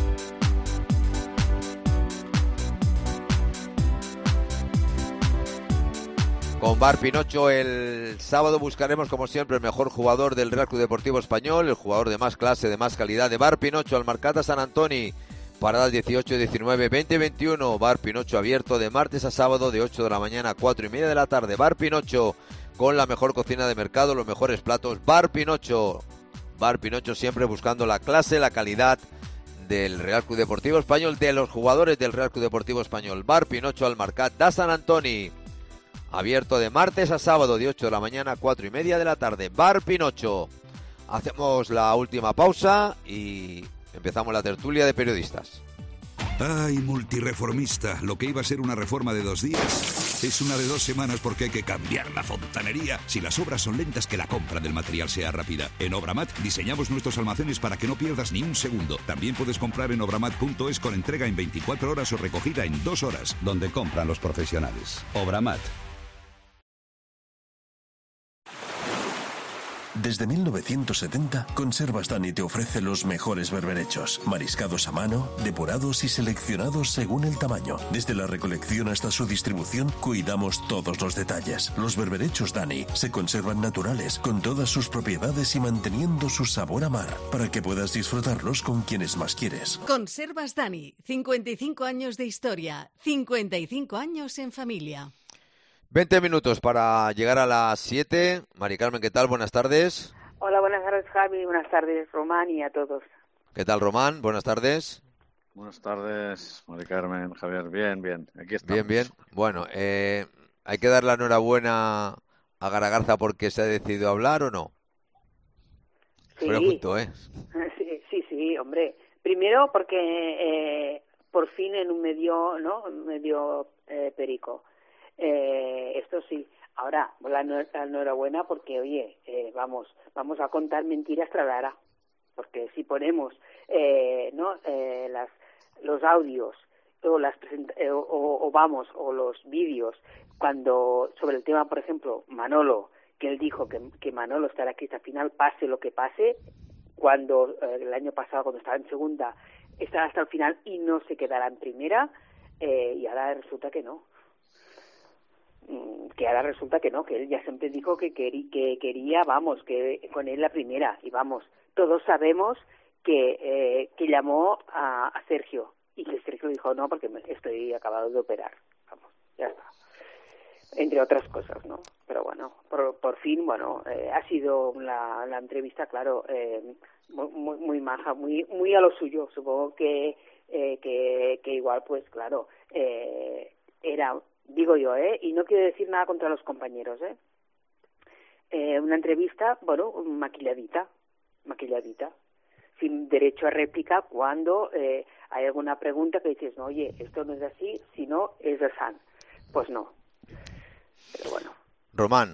Con Bar Pinocho el sábado buscaremos, como siempre, el mejor jugador del Real Club Deportivo Español, el jugador de más clase, de más calidad, de Bar Pinocho, Almarcata San Antoni, paradas dieciocho, diecinueve, veinte y veintiuno. Bar Pinocho abierto de martes a sábado de ocho de la mañana a cuatro y media de la tarde. Bar Pinocho, con la mejor cocina de mercado, los mejores platos. Bar Pinocho, Bar Pinocho siempre buscando la clase, la calidad del Real Club Deportivo Español, de los jugadores del Real Club Deportivo Español. Bar Pinocho, Almarcata San Antoni. Abierto de martes a sábado de ocho de la mañana a cuatro y media de la tarde. Bar Pinocho. Hacemos la última pausa y empezamos la tertulia de periodistas. Ay, multireformista, lo que iba a ser una reforma de dos días Es una de dos semanas porque hay que cambiar la fontanería. Si las obras son lentas, que la compra del material sea rápida. En Obramat diseñamos nuestros almacenes para que no pierdas ni un segundo. También puedes comprar en obramat punto es con entrega en veinticuatro horas o recogida en dos horas, donde compran los profesionales. Obramat. Desde mil novecientos setenta, Conservas Dani te ofrece los mejores berberechos, mariscados a mano, depurados y seleccionados según el tamaño. Desde la recolección hasta su distribución, cuidamos todos los detalles. Los berberechos Dani se conservan naturales, con todas sus propiedades y manteniendo su sabor a mar, para que puedas disfrutarlos con quienes más quieres. Conservas Dani, cincuenta y cinco años de historia, cincuenta y cinco años en familia. veinte minutos para llegar a las siete. Mari Carmen, ¿qué tal? Buenas tardes. Hola, buenas tardes, Javi. Buenas tardes, Román, y a todos. ¿Qué tal, Román? Buenas tardes. Buenas tardes, Mari Carmen, Javier. Bien, bien. Aquí estamos. Bien, bien. Bueno, eh, ¿hay que dar la enhorabuena a Garagarza porque se ha decidido hablar o no? Sí. Pregunto, ¿eh? Sí, sí, sí, hombre. Primero porque eh, por fin en un medio, ¿no? Un medio eh, perico. Eh, esto sí. Ahora, la, la enhorabuena porque, oye, eh, vamos, vamos a contar mentiras tralara, porque si ponemos, eh, no, eh, las, los audios o las presenta- eh, o, o vamos o los vídeos cuando sobre el tema, por ejemplo, Manolo, que él dijo que, que Manolo estará aquí hasta el final, pase lo que pase, cuando eh, el año pasado cuando estaba en segunda estará hasta el final y no se quedará en primera, eh, y ahora resulta que no. que ahora resulta que no, que él ya siempre dijo que, querí, que quería, vamos, que con él la primera, y vamos, todos sabemos que eh, que llamó a, a Sergio, y que Sergio dijo no, porque me estoy acabado de operar, vamos, ya está, entre otras cosas, ¿no? Pero bueno, por, por fin, bueno, eh, ha sido la, la entrevista, claro, eh, muy, muy maja, muy muy a lo suyo, supongo que, eh, que, que igual, pues claro, eh, era... Digo yo, ¿eh? Y no quiero decir nada contra los compañeros, ¿eh? eh una entrevista, bueno, maquilladita, maquilladita, sin derecho a réplica cuando eh, hay alguna pregunta que dices, no, oye, esto no es así, sino es de San. Pues no. Pero bueno. Román.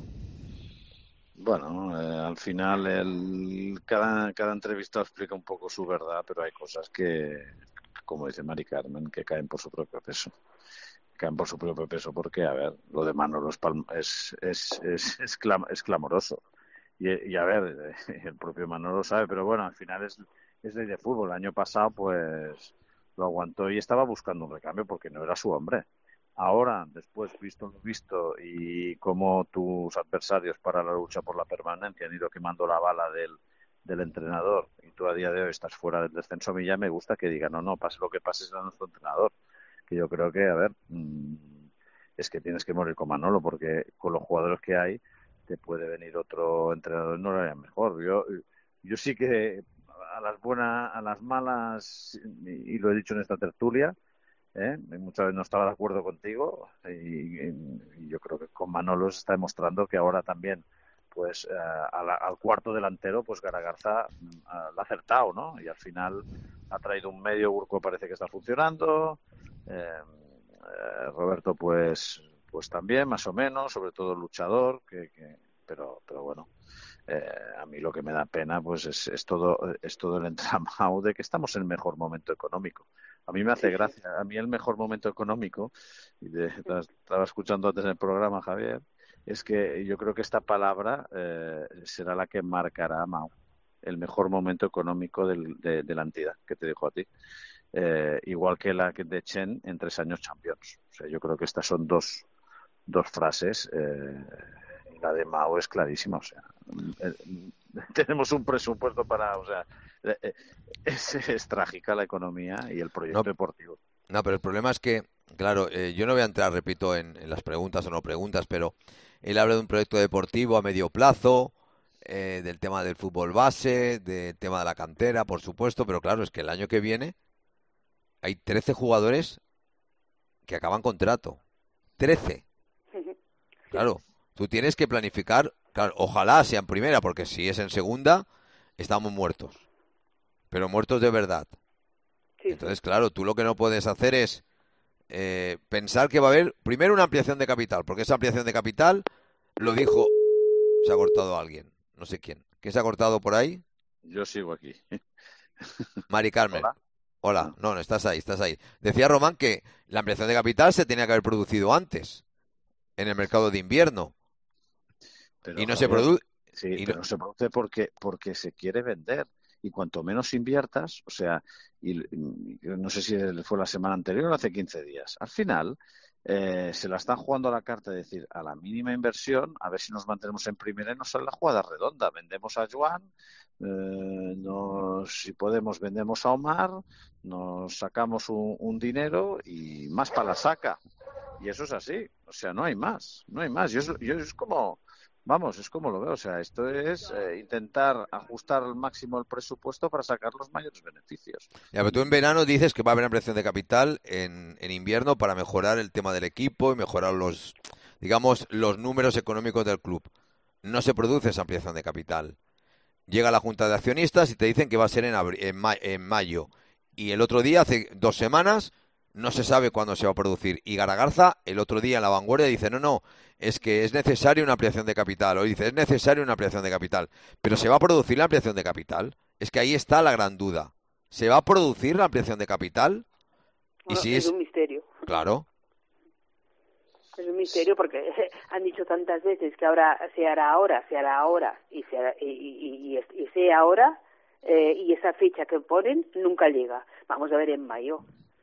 Bueno, eh, al final el, cada, cada entrevistado explica un poco su verdad, pero hay cosas que, como dice Mari Carmen, que caen por su propio peso. caen por su propio peso, porque, a ver, lo de Manolo es, es, es, es, es, clam, es clamoroso. Y, y, a ver, el propio Manolo sabe, pero bueno, al final es, es ley de fútbol. El año pasado, pues, lo aguantó y estaba buscando un recambio porque no era su hombre. Ahora, después, visto lo visto y cómo tus adversarios para la lucha por la permanencia han ido quemando la bala del, del entrenador y tú a día de hoy estás fuera del descenso, a mí ya me gusta que diga, no, no, pase lo que pase, será nuestro entrenador. Que yo creo que, a ver, es que tienes que morir con Manolo, porque con los jugadores que hay te puede venir otro entrenador y no lo haría mejor. Yo yo sí que a las buenas, a las malas, y lo he dicho en esta tertulia, ¿eh? muchas veces no estaba de acuerdo contigo, y, y yo creo que con Manolo se está demostrando que ahora también, pues uh, a la, al cuarto delantero, pues Garagarza uh, la ha acertado, ¿no? Y al final ha traído un medio, Urco parece que está funcionando. Eh, eh, Roberto pues pues también más o menos, sobre todo luchador, que, que pero pero bueno, eh, a mí lo que me da pena pues es, es todo es todo el entramado de que estamos en el mejor momento económico. A mí me hace gracia, a mí el mejor momento económico, y de, estaba escuchando antes en el programa, Javier, es que yo creo que esta palabra eh, será la que marcará a Mau el mejor momento económico del, de, de la entidad, que te dijo a ti. Eh, igual que la de Chen en tres años Champions. O sea, yo creo que estas son dos, dos frases. Eh, y la de Mao es clarísima. O sea, eh, tenemos un presupuesto para... O sea, eh, es, es trágica la economía y el proyecto no, deportivo. No, pero el problema es que, claro, eh, yo no voy a entrar, repito, en, en las preguntas o no preguntas, pero él habla de un proyecto deportivo a medio plazo, eh, del tema del fútbol base, del tema de la cantera, por supuesto, pero claro, es que el año que viene hay trece jugadores que acaban contrato. trece. Claro, tú tienes que planificar, claro, ojalá sea en primera, porque si es en segunda, estamos muertos. Pero muertos de verdad. Entonces, claro, tú lo que no puedes hacer es eh, pensar que va a haber primero una ampliación de capital, porque esa ampliación de capital lo dijo, se ha cortado alguien, no sé quién. ¿Qué se ha cortado por ahí? Yo sigo aquí. Mari Carmen. Hola. Hola, no, no, estás ahí, estás ahí. Decía Román que la ampliación de capital se tenía que haber producido antes, en el mercado de invierno. Pero, y no se Javier, produce. Sí, y pero no- no se produce porque, porque se quiere vender. Y cuanto menos inviertas, o sea, y, y no sé si fue la semana anterior o hace quince días, al final eh, se la están jugando a la carta de decir, a la mínima inversión, a ver si nos mantenemos en primera y nos sale la jugada redonda. Vendemos a Joan, eh, nos, si podemos vendemos a Omar, nos sacamos un, un dinero y más para la saca. Y eso es así, o sea, no hay más, no hay más. Yo, es- yo es como, vamos, es como lo veo, o sea, esto es eh, intentar ajustar al máximo el presupuesto para sacar los mayores beneficios. Ya, pero tú en verano dices que va a haber ampliación de capital en, en invierno para mejorar el tema del equipo y mejorar los, digamos, los números económicos del club. No se produce esa ampliación de capital. Llega la junta de accionistas y te dicen que va a ser en, abri- en, ma- en mayo. Y el otro día, hace dos semanas, no se sabe cuándo se va a producir. Y Garagarza, el otro día en La Vanguardia, dice, no, no, es que es necesaria una ampliación de capital. Hoy dice, es necesaria una ampliación de capital. Pero ¿se va a producir la ampliación de capital? Es que ahí está la gran duda. ¿Se va a producir la ampliación de capital? Y Bueno, si es es... un misterio. Claro. Es un misterio porque han dicho tantas veces que ahora se hará ahora, se hará ahora y se hará- y, y, y, y- y sea ahora eh, y esa fecha que ponen nunca llega. Vamos a ver en mayo.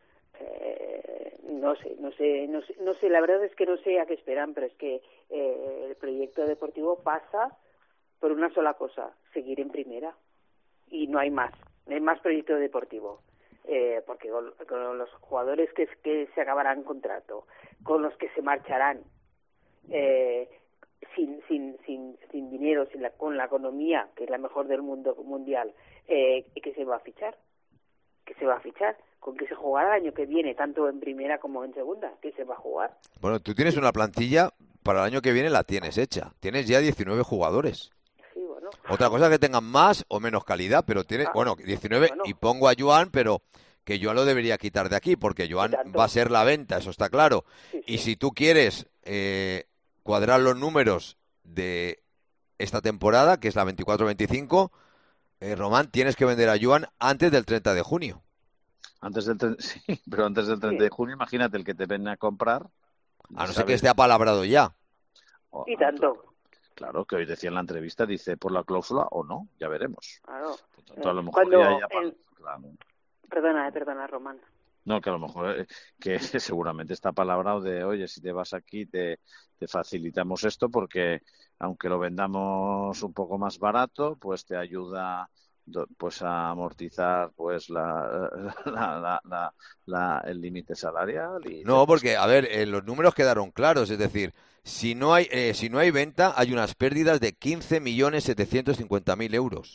Eh, no sé, no sé, no sé, no sé, la verdad es que no sé a qué esperan, pero es que eh, el proyecto deportivo pasa por una sola cosa, seguir en primera. Y no hay más, no hay más proyecto deportivo. Eh, porque con, con los jugadores que, que se acabarán contrato, con los que se marcharán, eh, sin, sin, sin, sin dinero, sin la, con la economía, que es la mejor del mundo mundial, eh, que se va a fichar, que se va a fichar, con que se jugará el año que viene, tanto en primera como en segunda, que se va a jugar. Bueno, tú tienes una plantilla, para el año que viene la tienes hecha. Tienes ya diecinueve jugadores. Sí, bueno. Otra cosa que tengan más o menos calidad, pero tiene, Ah, bueno, diecinueve bueno. y pongo a Joan, pero que Joan lo debería quitar de aquí, porque Joan Y tanto. va a ser la venta, eso está claro. Sí, Y sí. si tú quieres eh, cuadrar los números de esta temporada, que es la veinticuatro veinticinco, eh, Román, tienes que vender a Joan antes del treinta de junio. Antes del tre- sí, pero antes del treinta de junio, imagínate el que te ven a comprar. A no ser ¿sabes? que esté apalabrado ya. O- Y tanto. Claro, que hoy decía en la entrevista, dice por la cláusula o no, ya veremos. Claro. Por tanto, a lo Eh, mejor cuando ya, ya pa- el- claro. Perdona, eh, perdona, Román. No, que a lo mejor eh, que seguramente está palabrado de, oye, si te vas aquí te, te facilitamos esto porque aunque lo vendamos un poco más barato, pues te ayuda do- pues a amortizar pues la, la, la, la- la- el límite salarial y No, porque, a ver, eh, los números quedaron claros, es decir, si no hay, eh, si no hay venta, hay unas pérdidas de quince millones setecientos cincuenta mil euros.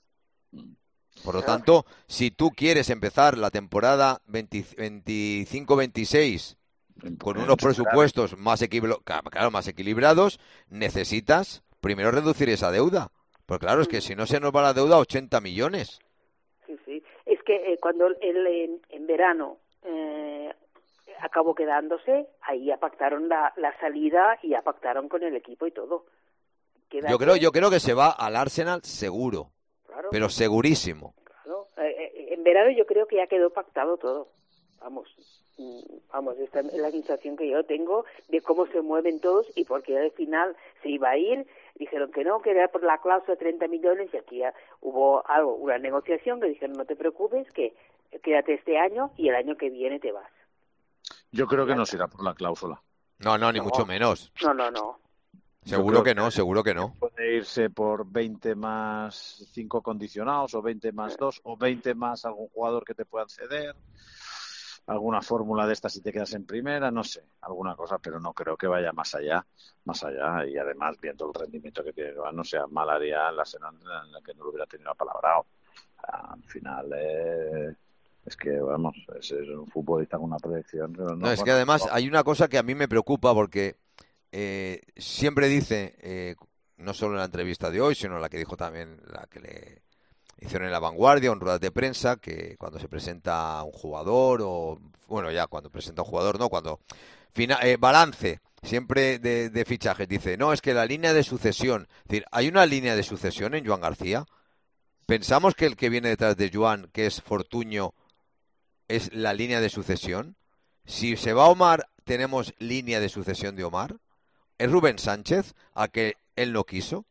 Por lo Claro. tanto, si tú quieres empezar la temporada veinticinco veintiséis con unos presupuestos más, equilibra- ca- claro, más equilibrados, necesitas primero reducir esa deuda. Porque claro, es que si no se nos va la deuda, ochenta millones. Sí, sí. Es que eh, cuando él en, en verano eh, acabó quedándose, ahí ya pactaron la, la salida y ya pactaron con el equipo y todo. Quédate, Yo creo, yo creo que se va al Arsenal seguro, claro, pero segurísimo. claro. Eh, eh, en verano yo creo que ya quedó pactado todo. Vamos, mm, vamos, esta es la sensación que yo tengo de cómo se mueven todos y porque al final se iba a ir, dijeron que no, que era por la cláusula de treinta millones y aquí ya hubo algo, una negociación que dijeron no te preocupes, que quédate este año y el año que viene te vas. yo creo que no se irá por la cláusula. No, no, ni No. mucho menos. No, no, no. Seguro creo que no, seguro que no. Puede irse por veinte más cinco condicionados o veinte más dos o veinte más algún jugador que te puedan ceder. Alguna fórmula de esta si te quedas en primera, no sé, alguna cosa, pero no creo que vaya más allá, más allá. Y además, viendo el rendimiento que tiene Joan, no sea mal haría en la escena en la que no lo hubiera tenido apalabrado. Al final, eh, es que, vamos, es, es un futbolista con una proyección. No, No, es que bueno, además no. hay una cosa que a mí me preocupa porque eh, siempre dice, eh, no solo en la entrevista de hoy, sino la que dijo también, la que le, hicieron en La Vanguardia, en ruedas de prensa, que cuando se presenta un jugador, o bueno, ya cuando presenta un jugador, no, cuando fina, eh, balance siempre de, de fichajes, dice, no, es que la línea de sucesión, es decir, ¿hay una línea de sucesión en Joan García? ¿Pensamos que el que viene detrás de Joan, que es Fortuño, es la línea de sucesión? Si se va Omar, ¿tenemos línea de sucesión de Omar? ¿Es Rubén Sánchez, a que él no quiso?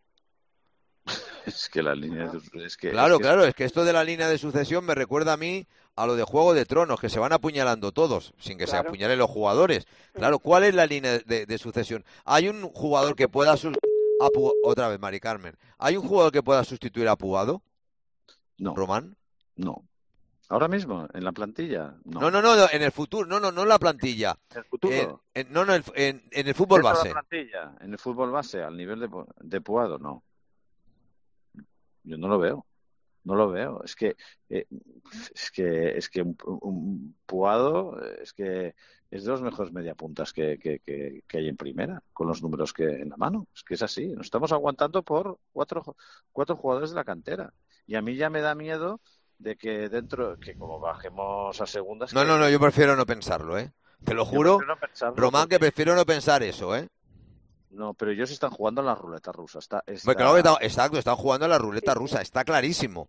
Es que la línea de... Es que, Claro, es que claro, es que esto de la línea de sucesión me recuerda a mí a lo de Juego de Tronos, que se van apuñalando todos, sin que Claro. se apuñalen los jugadores. Claro, ¿cuál es la línea de, de sucesión? ¿Hay un jugador que pueda... Sus... Apu... Otra vez, Mari Carmen. ¿Hay un jugador que pueda sustituir a Puado? No, ¿Román? no. Ahora mismo, en la plantilla, no. No, no, no, no, en el futuro, no, no, no en la plantilla. ¿En el futuro? En, en- no, no, en, en- en el fútbol ¿Dentro de base. la plantilla? En el fútbol base, al nivel de, de Puado, no. Yo no lo veo. No lo veo. Es que eh, es que es que un, un Puado es que es de los mejores mediapuntas que, que, que, que hay en primera, con los números que en la mano. Es que es así. Nos estamos aguantando por cuatro, cuatro jugadores de la cantera. Y a mí ya me da miedo de que dentro, que como bajemos a segundas... No, que- no, no, yo prefiero no pensarlo, ¿eh? Te lo yo juro, prefiero no pensarlo Román, que porque- prefiero no pensar eso, ¿eh? No, pero ellos están jugando en la ruleta rusa. Está, está- Pues claro que está- exacto, están jugando a la ruleta rusa, está clarísimo.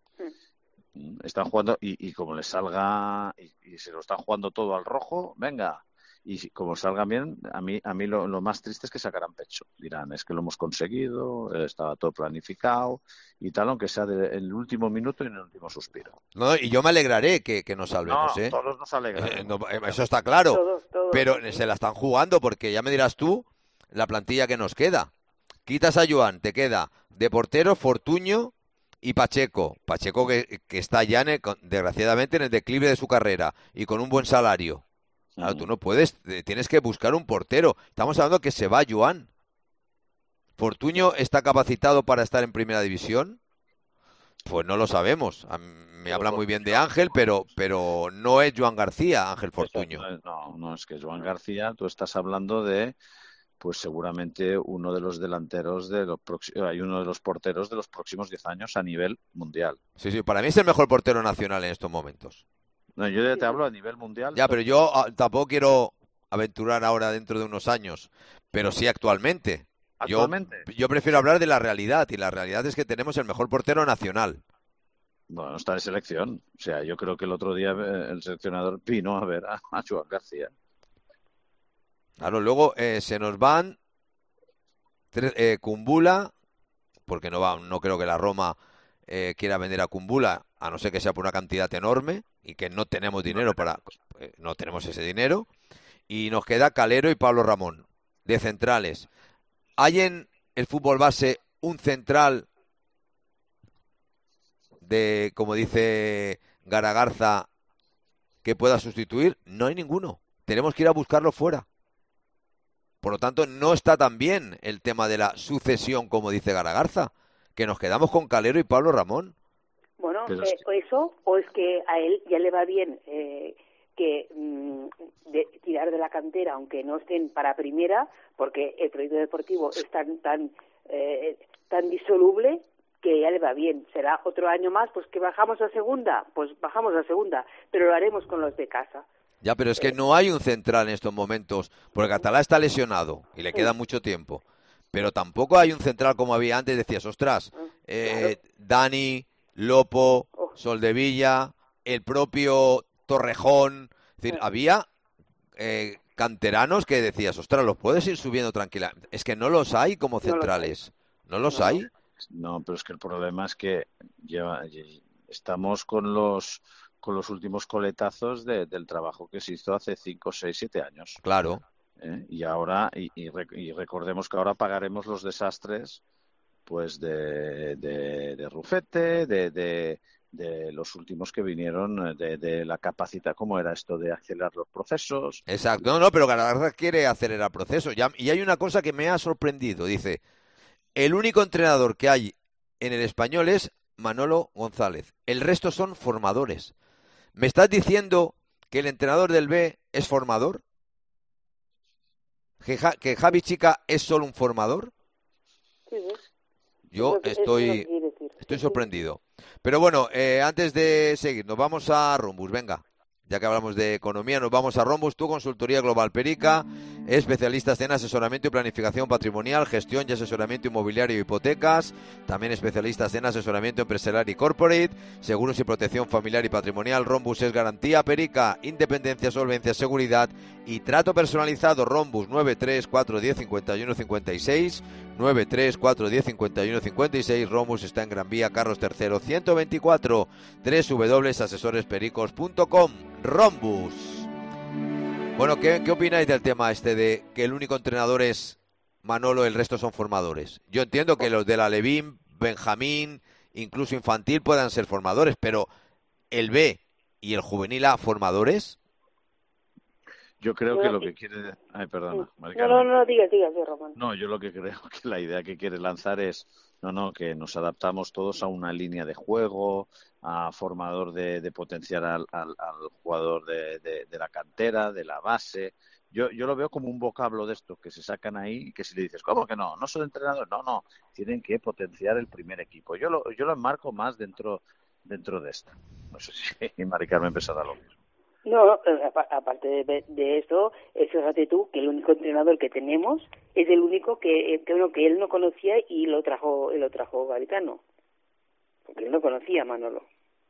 Están jugando y, y como les salga y, y se lo están jugando todo al rojo, venga. Y si- como salgan bien, a mí a mí lo, lo más triste es que sacarán pecho. Dirán, es que lo hemos conseguido, eh, estaba todo planificado y tal, aunque sea de- en el último minuto y en el último suspiro. No, y yo me alegraré que, que nos salvemos, No, ¿eh? todos nos alegramos. Eh, no, eh, eso está claro. Todos, todos. Pero se la están jugando porque ya me dirás tú la plantilla que nos queda. Quitas a Joan, te queda de portero Fortuño y Pacheco. Pacheco que, que está ya, en el- con- desgraciadamente, en el declive de su carrera y con un buen salario. Claro, tú no puedes, eh, tienes que buscar un portero. Estamos hablando que se va Joan. ¿Fortuño está capacitado para estar en primera división? Pues no lo sabemos. A mí me habla muy bien de Ángel, pero, pero no es Joan García, Ángel Fortuño. No, no, es que Joan García, tú estás hablando de, pues seguramente uno de los delanteros de los próximos, hay uno de los porteros de los próximos diez años a nivel mundial. Sí, sí, para mí es el mejor portero nacional en estos momentos. No, yo ya te hablo a nivel mundial. Ya, pero yo ah, tampoco quiero aventurar ahora dentro de unos años, pero sí actualmente. Yo- Actualmente. Yo, prefiero hablar de la realidad, y la realidad es que tenemos el mejor portero nacional. Bueno, está de selección. O sea, yo creo que el otro día eh, el seleccionador vino a ver a, a Joan García. Claro, luego eh, se nos van tres, eh, Kumbula, porque no va, no creo que la Roma eh, quiera vender a Kumbula, a no ser que sea por una cantidad enorme y que no tenemos dinero para, eh, no tenemos ese dinero. Y nos queda Calero y Pablo Ramón de centrales. ¿Hay en el fútbol base un central de, como dice Garagarza, que pueda sustituir? No hay ninguno. Tenemos que ir a buscarlo fuera. Por lo tanto, no está tan bien el tema de la sucesión, como dice Garagarza, que nos quedamos con Calero y Pablo Ramón. Bueno, Pero eh, es que- o eso, o es que a él ya le va bien eh, que mm, de, tirar de la cantera, aunque no estén para primera, porque el proyecto deportivo es tan tan eh, tan disoluble que ya le va bien. Será otro año más, pues que bajamos a segunda, pues bajamos a segunda, pero lo haremos con los de casa. Ya, pero es que no hay un central en estos momentos, porque Catalá está lesionado y le queda mucho tiempo. Pero tampoco hay un central como había antes. Decías, ostras, eh, Dani, Lopo, Soldevilla, el propio Torrejón. Es decir, había eh, canteranos que decías, ostras, los puedes ir subiendo tranquilamente. Es que no los hay como No los hay. centrales. No los No. hay. No, pero es que el problema es que lleva, estamos con los con los últimos coletazos de- del trabajo que se hizo hace cinco, seis, siete años. Claro. ¿eh? Y ahora, y, y rec- y recordemos que ahora pagaremos los desastres pues de, de, de Rufete, de, de, de los últimos que vinieron, de, de la capacidad, ¿cómo era esto de acelerar los procesos? Exacto. No, no, pero Garagarza quiere acelerar el proceso. Ya- y hay una cosa que me ha sorprendido. Dice, el único entrenador que hay en el español es Manolo González. El resto son formadores. ¿Me estás diciendo que el entrenador del B es formador? ¿Que, Ja- que Javi Chica es solo un formador? Sí, sí. Yo Eso- eso estoy, es lo que quiere decir. estoy estoy sorprendido. Pero bueno, eh, antes de seguir, nos vamos a Rhombus, venga. Ya que hablamos de economía, nos vamos a Rhombus, tu consultoría global Perica, especialistas en asesoramiento y planificación patrimonial, gestión y asesoramiento inmobiliario y hipotecas, también especialistas en asesoramiento empresarial y corporate, seguros y protección familiar y patrimonial. Rhombus es garantía Perica, independencia, solvencia, seguridad y trato personalizado. Rhombus nueve tres cuatro uno cero cinco uno cinco seis, nueve tres cuatro uno cero cinco uno cinco seis. Rhombus está en Gran Vía, Carlos tercero, ciento veinticuatro, doble u doble u doble u punto asesores pericos punto com. Rhombus. Bueno, ¿qué, ¿qué opináis del tema este de que el único entrenador es Manolo, el resto son formadores? Yo entiendo que los de la Alevín, Benjamín, incluso infantil puedan ser formadores, pero ¿el B y el juvenil A formadores? Yo creo que lo que quiere... Ay, perdona. No, no, no, digas, digas, Román. No, yo lo que creo que la idea que quiere lanzar es, no, no, que nos adaptamos todos a una línea de juego, a formador de, de potenciar al, al, al jugador de, de, de la cantera, de la base. Yo, yo lo veo como un vocablo de estos que se sacan ahí y que si le dices, ¿cómo que no? ¿No son entrenadores? No, no, tienen que potenciar el primer equipo. Yo lo, yo lo enmarco más dentro, dentro de esto. No sé si Mari Carmen pensará lo mismo. No, aparte de, de eso, fíjate tú que el único entrenador que tenemos es el único que, que, bueno, que él no conocía y lo trajo, lo trajo Garitano, porque él no conocía a Manolo.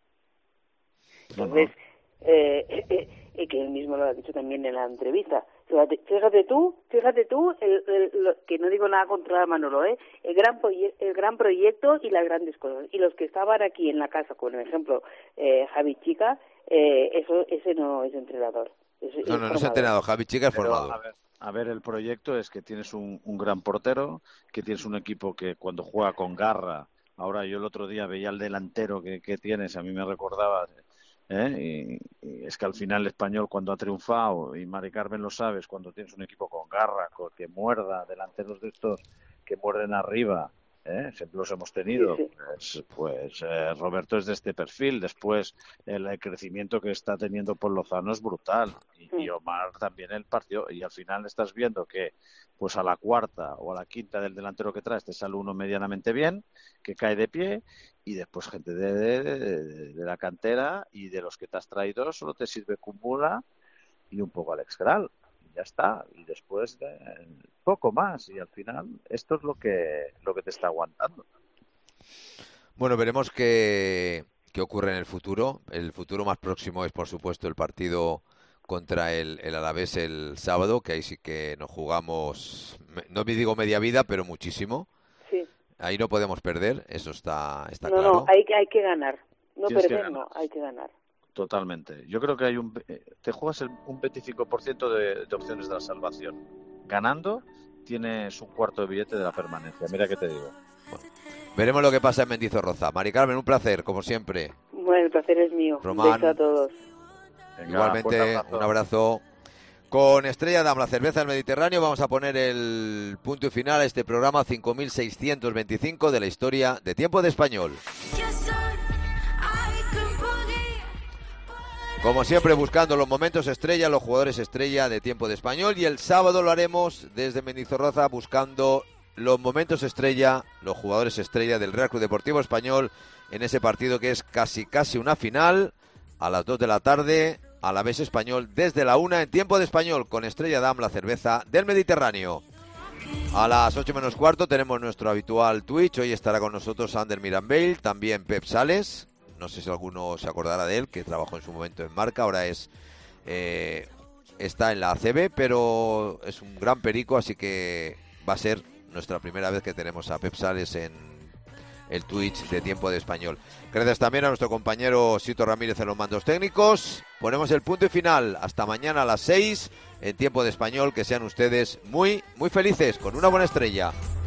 Entonces, eh, eh, eh, que él mismo lo ha dicho también en la entrevista. Fíjate, fíjate tú, fíjate tú, el, el, lo, que no digo nada contra Manolo, ¿eh? El gran, proye- el gran proyecto y las grandes cosas. Y los que estaban aquí en la casa, por ejemplo, eh, Javi Chica, eh, eso, ese no es entrenador. Es, no, es no, no es entrenador, Javi Chica es Pero, formador. A ver, a ver, el proyecto es que tienes un, un gran portero, que tienes un equipo que cuando juega con garra, ahora yo el otro día veía el delantero que, que tienes, a mí me recordaba... ¿Eh? Y, y es que al final el Español cuando ha triunfado, y Mari Carmen lo sabes, cuando tienes un equipo con garra, con, que muerda, delanteros de estos que muerden arriba, ¿eh? Siempre los hemos tenido, sí, sí. pues, pues eh, Roberto es de este perfil. Después el, el crecimiento que está teniendo por Lozano es brutal, y, sí. y Omar también el partido, y al final estás viendo que pues a la cuarta o a la quinta del delantero que traes te sale uno medianamente bien, que cae de pie, y después gente de, de, de, de la cantera y de los que te has traído solo te sirve Kumbula y un poco Alex Gral, y ya está, y después eh, poco más, y al final esto es lo que lo que te está aguantando. Bueno, veremos qué, qué ocurre en el futuro. El futuro más próximo es, por supuesto, el partido contra el, el Alavés el sábado, que ahí sí que nos jugamos, no me digo media vida, pero muchísimo. Sí. Ahí no podemos perder, eso está, está no, claro. No, hay que, hay que ganar. No Tienes perder, que no, hay que ganar. Totalmente. Yo creo que hay un te juegas el, un veinticinco por ciento de, de opciones de la salvación. Ganando, tienes un cuarto de billete de la permanencia. Mira qué te digo. Bueno, veremos lo que pasa en Mendizorroza. Mari Carmen, un placer, como siempre. Bueno, el placer es mío. Román, un beso a todos. Venga, igualmente, abrazo. un abrazo. Con Estrella Damm, la cerveza del Mediterráneo, vamos a poner el punto y final a este programa cinco mil seiscientos veinticinco de la historia de Tiempo de Español. Como siempre, buscando los momentos estrella, los jugadores estrella de Tiempo de Español, y el sábado lo haremos desde Mendizorroza buscando los momentos estrella, los jugadores estrella del Real Club Deportivo Español en ese partido que es casi casi una final a las dos de la tarde. Alavés Español desde la una en Tiempo de Español con Estrella Damm, la cerveza del Mediterráneo. A las ocho menos cuarto tenemos nuestro habitual Twitch. Hoy estará con nosotros Ander Mirambell, también Pep Sales. No sé si alguno se acordará de él, que trabajó en su momento en Marca. Ahora es eh, está en la A C B, pero es un gran perico, así que va a ser nuestra primera vez que tenemos a Pep Sales en el Twitch de Tiempo de Español. Gracias también a nuestro compañero Sito Ramírez en los mandos técnicos. Ponemos el punto y final. Hasta mañana a las seis en Tiempo de Español. Que sean ustedes muy, muy felices con una buena estrella.